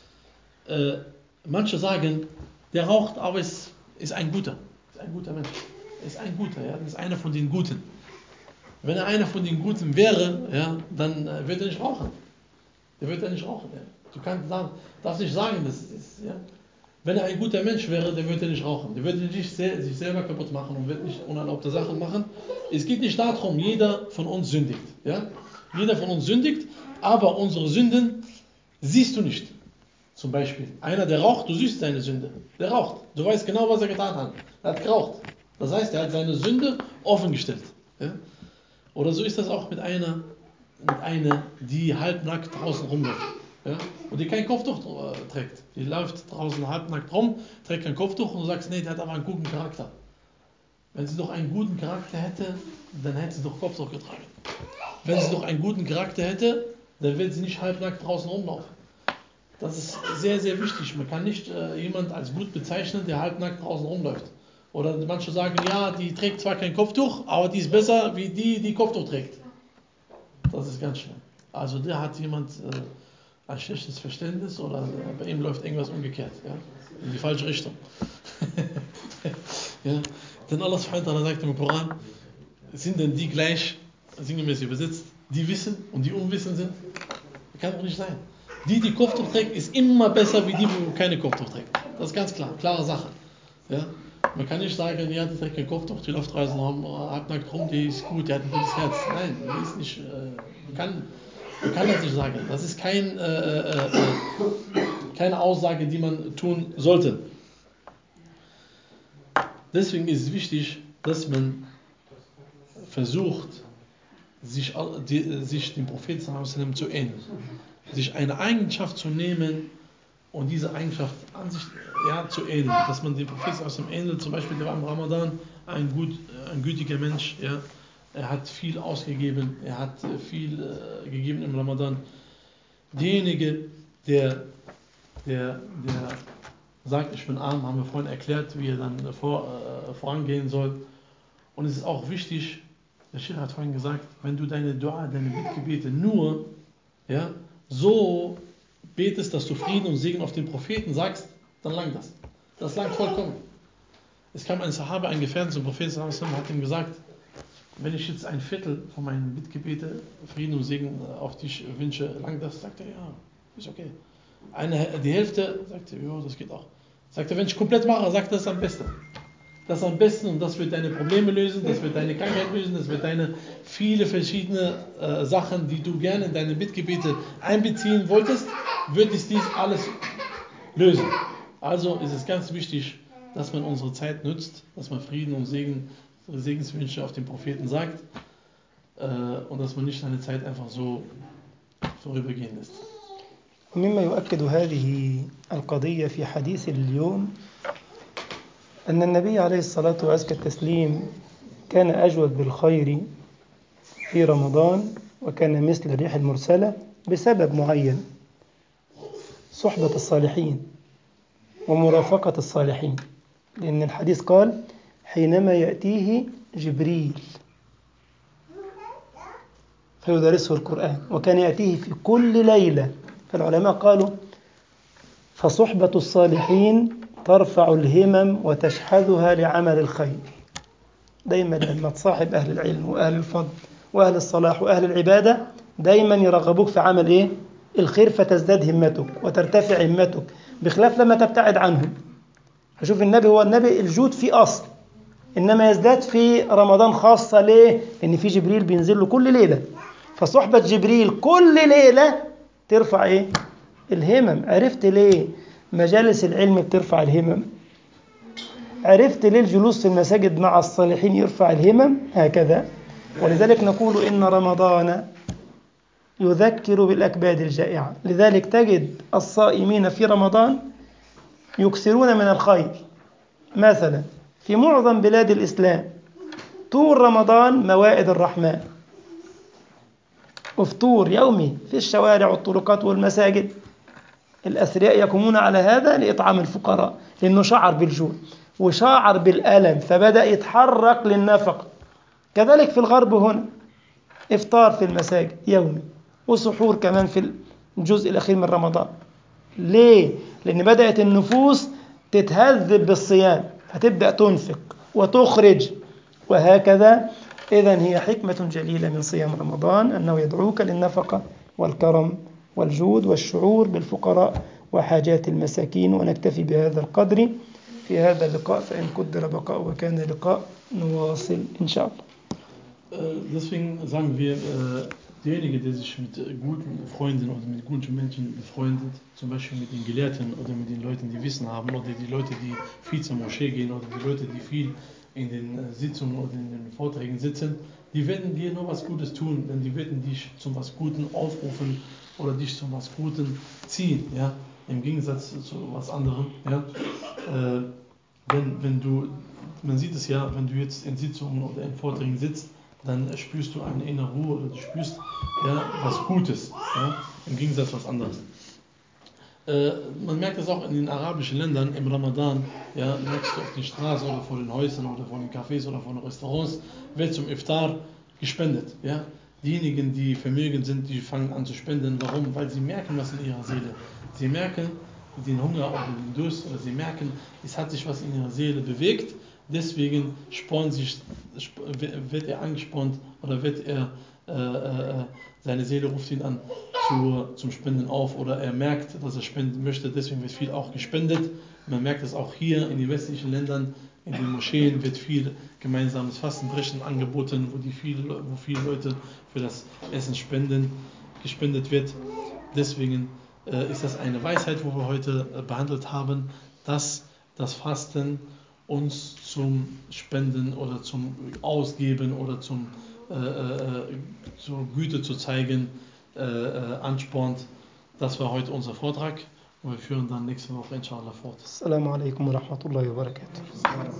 Äh, manche sagen, der raucht, aber ist, ist ein guter. Ist ein guter Mensch. Ist ein guter, ja. Ist einer von den Guten. Wenn er einer von den Guten wäre, ja, dann äh, wird er nicht rauchen. Der wird er nicht rauchen. Ja. Du kannst sagen, darfst nicht sagen, das ist, ja. Wenn er ein guter Mensch wäre, der würde nicht rauchen. Der würde nicht se- sich selber kaputt machen und wird nicht unerlaubte Sachen machen. Es geht nicht darum, jeder von uns sündigt. Ja? Jeder von uns sündigt, aber unsere Sünden siehst du nicht. Zum Beispiel, einer, der raucht, du siehst seine Sünde. Der raucht. Du weißt genau, was er getan hat. Er hat geraucht. Das heißt, er hat seine Sünde offengestellt. Ja? Oder so ist das auch mit einer, mit einer, die halbnackt draußen rumläuft. Ja? Und die kein Kopftuch äh, trägt. Die läuft draußen halbnackt rum, trägt kein Kopftuch und du sagst, nee, der hat aber einen guten Charakter. Wenn sie doch einen guten Charakter hätte, dann hätte sie doch Kopftuch getragen. Wenn sie doch einen guten Charakter hätte, dann wird sie nicht halbnackt draußen rumlaufen. Das ist sehr, sehr wichtig. Man kann nicht äh, jemand als gut bezeichnen, der halbnackt draußen rumläuft. Oder manche sagen, ja, die trägt zwar kein Kopftuch, aber die ist besser wie die, die Kopftuch trägt. Das ist ganz schlimm. Also der hat jemand äh, ein schlechtes Verständnis oder äh, bei ihm läuft irgendwas umgekehrt, ja, in die falsche Richtung. Ja. Denn Allah subhanahu wa ta'ala sagt im Koran, sind denn die gleich, sinngemäß übersetzt, die wissen und die unwissend sind? Kann doch nicht sein. Die, die Kopftuch trägt, ist immer besser wie die, die keine Kopftuch trägt. Das ist ganz klar, klare Sache. Ja? Man kann nicht sagen, ja, die trägt kein Kopftuch, die läuft draußen rum, halbnackt rum, die ist gut, die hat ein gutes Herz. Nein, die ist nicht, äh, kann, man kann das nicht sagen. Das ist kein, äh, äh, keine Aussage, die man tun sollte. Deswegen ist es wichtig, dass man versucht, sich, die, sich dem Propheten sallallahu alaihi wasallam zu ähneln. Sich eine Eigenschaft zu nehmen und diese Eigenschaft an sich ja, zu ähneln. Dass man dem Propheten sallallahu alaihi wasallam ähnelt. Zum Beispiel, der war im Ramadan ein, gut, ein gütiger Mensch. Ja. Er hat viel ausgegeben. Er hat viel äh, gegeben im Ramadan. Derjenige, der, der, der sagt, ich bin arm, haben wir vorhin erklärt, wie er dann vor, äh, vorangehen soll. Und es ist auch wichtig, der Sheikh hat vorhin gesagt, wenn du deine Dua, deine Bittgebete nur ja, so betest, dass du Frieden und Segen auf den Propheten sagst, dann langt das. Das langt vollkommen. Es kam ein Sahaba, ein Gefährten zum Propheten, hat ihm gesagt, wenn ich jetzt ein Viertel von meinen Bittgebete, Frieden und Segen auf dich wünsche, langt das? Sagt er, ja, ist okay. Eine, die Hälfte, sagt er, ja, das geht auch. Sagt er, wenn ich komplett mache, sagt er, das ist am besten. Das ist am besten und das wird deine Probleme lösen, das wird deine Krankheit lösen, das wird deine viele verschiedene äh, Sachen, die du gerne in deine Bittgebete einbeziehen wolltest, wird es dies alles lösen. Also ist es ganz wichtig, dass man unsere Zeit nutzt, dass man Frieden und Segen, Segenswünsche auf den Propheten sagt äh, und dass man nicht seine Zeit einfach so vorübergehen lässt. ومما يؤكد هذه القضية في حديث اليوم أن النبي عليه الصلاة وأزكى التسليم كان أجود بالخير في رمضان وكان مثل الريح المرسلة بسبب معين، صحبة الصالحين ومرافقة الصالحين. لأن الحديث قال حينما يأتيه جبريل فيدرسه القرآن وكان يأتيه في كل ليلة. فالعلماء قالوا فصحبة الصالحين ترفع الهمم وتشحذها لعمل الخير. دايما لما تصاحب أهل العلم وأهل الفضل وأهل الصلاح وأهل العبادة دايما يرغبوك في عمل إيه؟ الخير، فتزداد همتك وترتفع همتك، بخلاف لما تبتعد عنهم فشوف النبي هو النبي الجود فيه أصل، إنما يزداد في رمضان خاصة. ليه؟ لأن في جبريل بينزل له كل ليلة، فصحبة جبريل كل ليلة ترفع إيه؟ الهمم. عرفت ليه مجالس العلم بترفع الهمم؟ عرفت ليه الجلوس في المساجد مع الصالحين يرفع الهمم؟ هكذا. ولذلك نقول إن رمضان يذكر بالأكباد الجائعة. لذلك تجد الصائمين في رمضان يكثرون من الخير. مثلا في معظم بلاد الإسلام طول رمضان موائد الرحمن وفطور يومي في الشوارع والطرقات والمساجد. الأثرياء يقومون على هذا لإطعام الفقراء، لأنه شعر بالجوع وشعر بالألم فبدأ يتحرك للنفقة. كذلك في الغرب هنا إفطار في المساجد يومي وسحور كمان في الجزء الأخير من رمضان. ليه؟ لأن بدأت النفوس تتهذب بالصيام فتبدأ تنفق وتخرج وهكذا. إذن هي حكمة جليلة من صيام رمضان أنه يدعوك للنفقة والكرم والجود والشعور بالفقراء وحاجات المساكين. ونكتفي بهذا القدر في هذا اللقاء، فإن قدر بقاء وكان لقاء نواصل إن شاء الله. Deswegen sagen wir, derjenige, der sich mit guten Freunden oder mit guten Menschen befreundet, zum Beispiel mit den Gelehrten oder mit den Leuten, die Wissen haben, oder die Leute, die viel zur Moschee gehen, oder die Leute, die viel in den Sitzungen oder in den Vorträgen sitzen, die werden dir nur was Gutes tun, denn die werden dich zum was Guten aufrufen oder dich zum was Guten ziehen, ja, im Gegensatz zu was anderem, ja. Äh, wenn, wenn du, man sieht es ja, wenn du jetzt in Sitzungen oder in Vorträgen sitzt, dann spürst du eine innere Ruhe oder du spürst ja, was Gutes, ja, im Gegensatz zu was anderes. Äh, man merkt das auch in den arabischen Ländern im Ramadan, ja, merkst du auf den Straßen oder vor den Häusern oder vor den Cafés oder vor den Restaurants, wird zum Iftar gespendet. Ja. Diejenigen, die vermögend sind, die fangen an zu spenden. Warum? Weil sie merken was in ihrer Seele. Sie merken den Hunger oder den Durst oder sie merken, es hat sich was in ihrer Seele bewegt. Deswegen spornt sich, wird er angespornt oder wird er, äh, äh, seine Seele ruft ihn an zu, zum Spenden auf oder er merkt, dass er spenden möchte, deswegen wird viel auch gespendet. Man merkt es auch hier in den westlichen Ländern, in den Moscheen wird viel gemeinsames Fastenbrechen angeboten, wo, die viele, wo viele Leute für das Essen spenden, gespendet wird. Deswegen äh, ist das eine Weisheit, wo wir heute äh, behandelt haben, dass das Fasten uns zum Spenden oder zum Ausgeben oder zum äh, äh, zur Güte zu zeigen äh, äh, anspornt. Das war heute unser Vortrag und wir führen dann nächste Woche inshallah fort. Assalamu alaikum wa rahmatullahi wa barakatuh.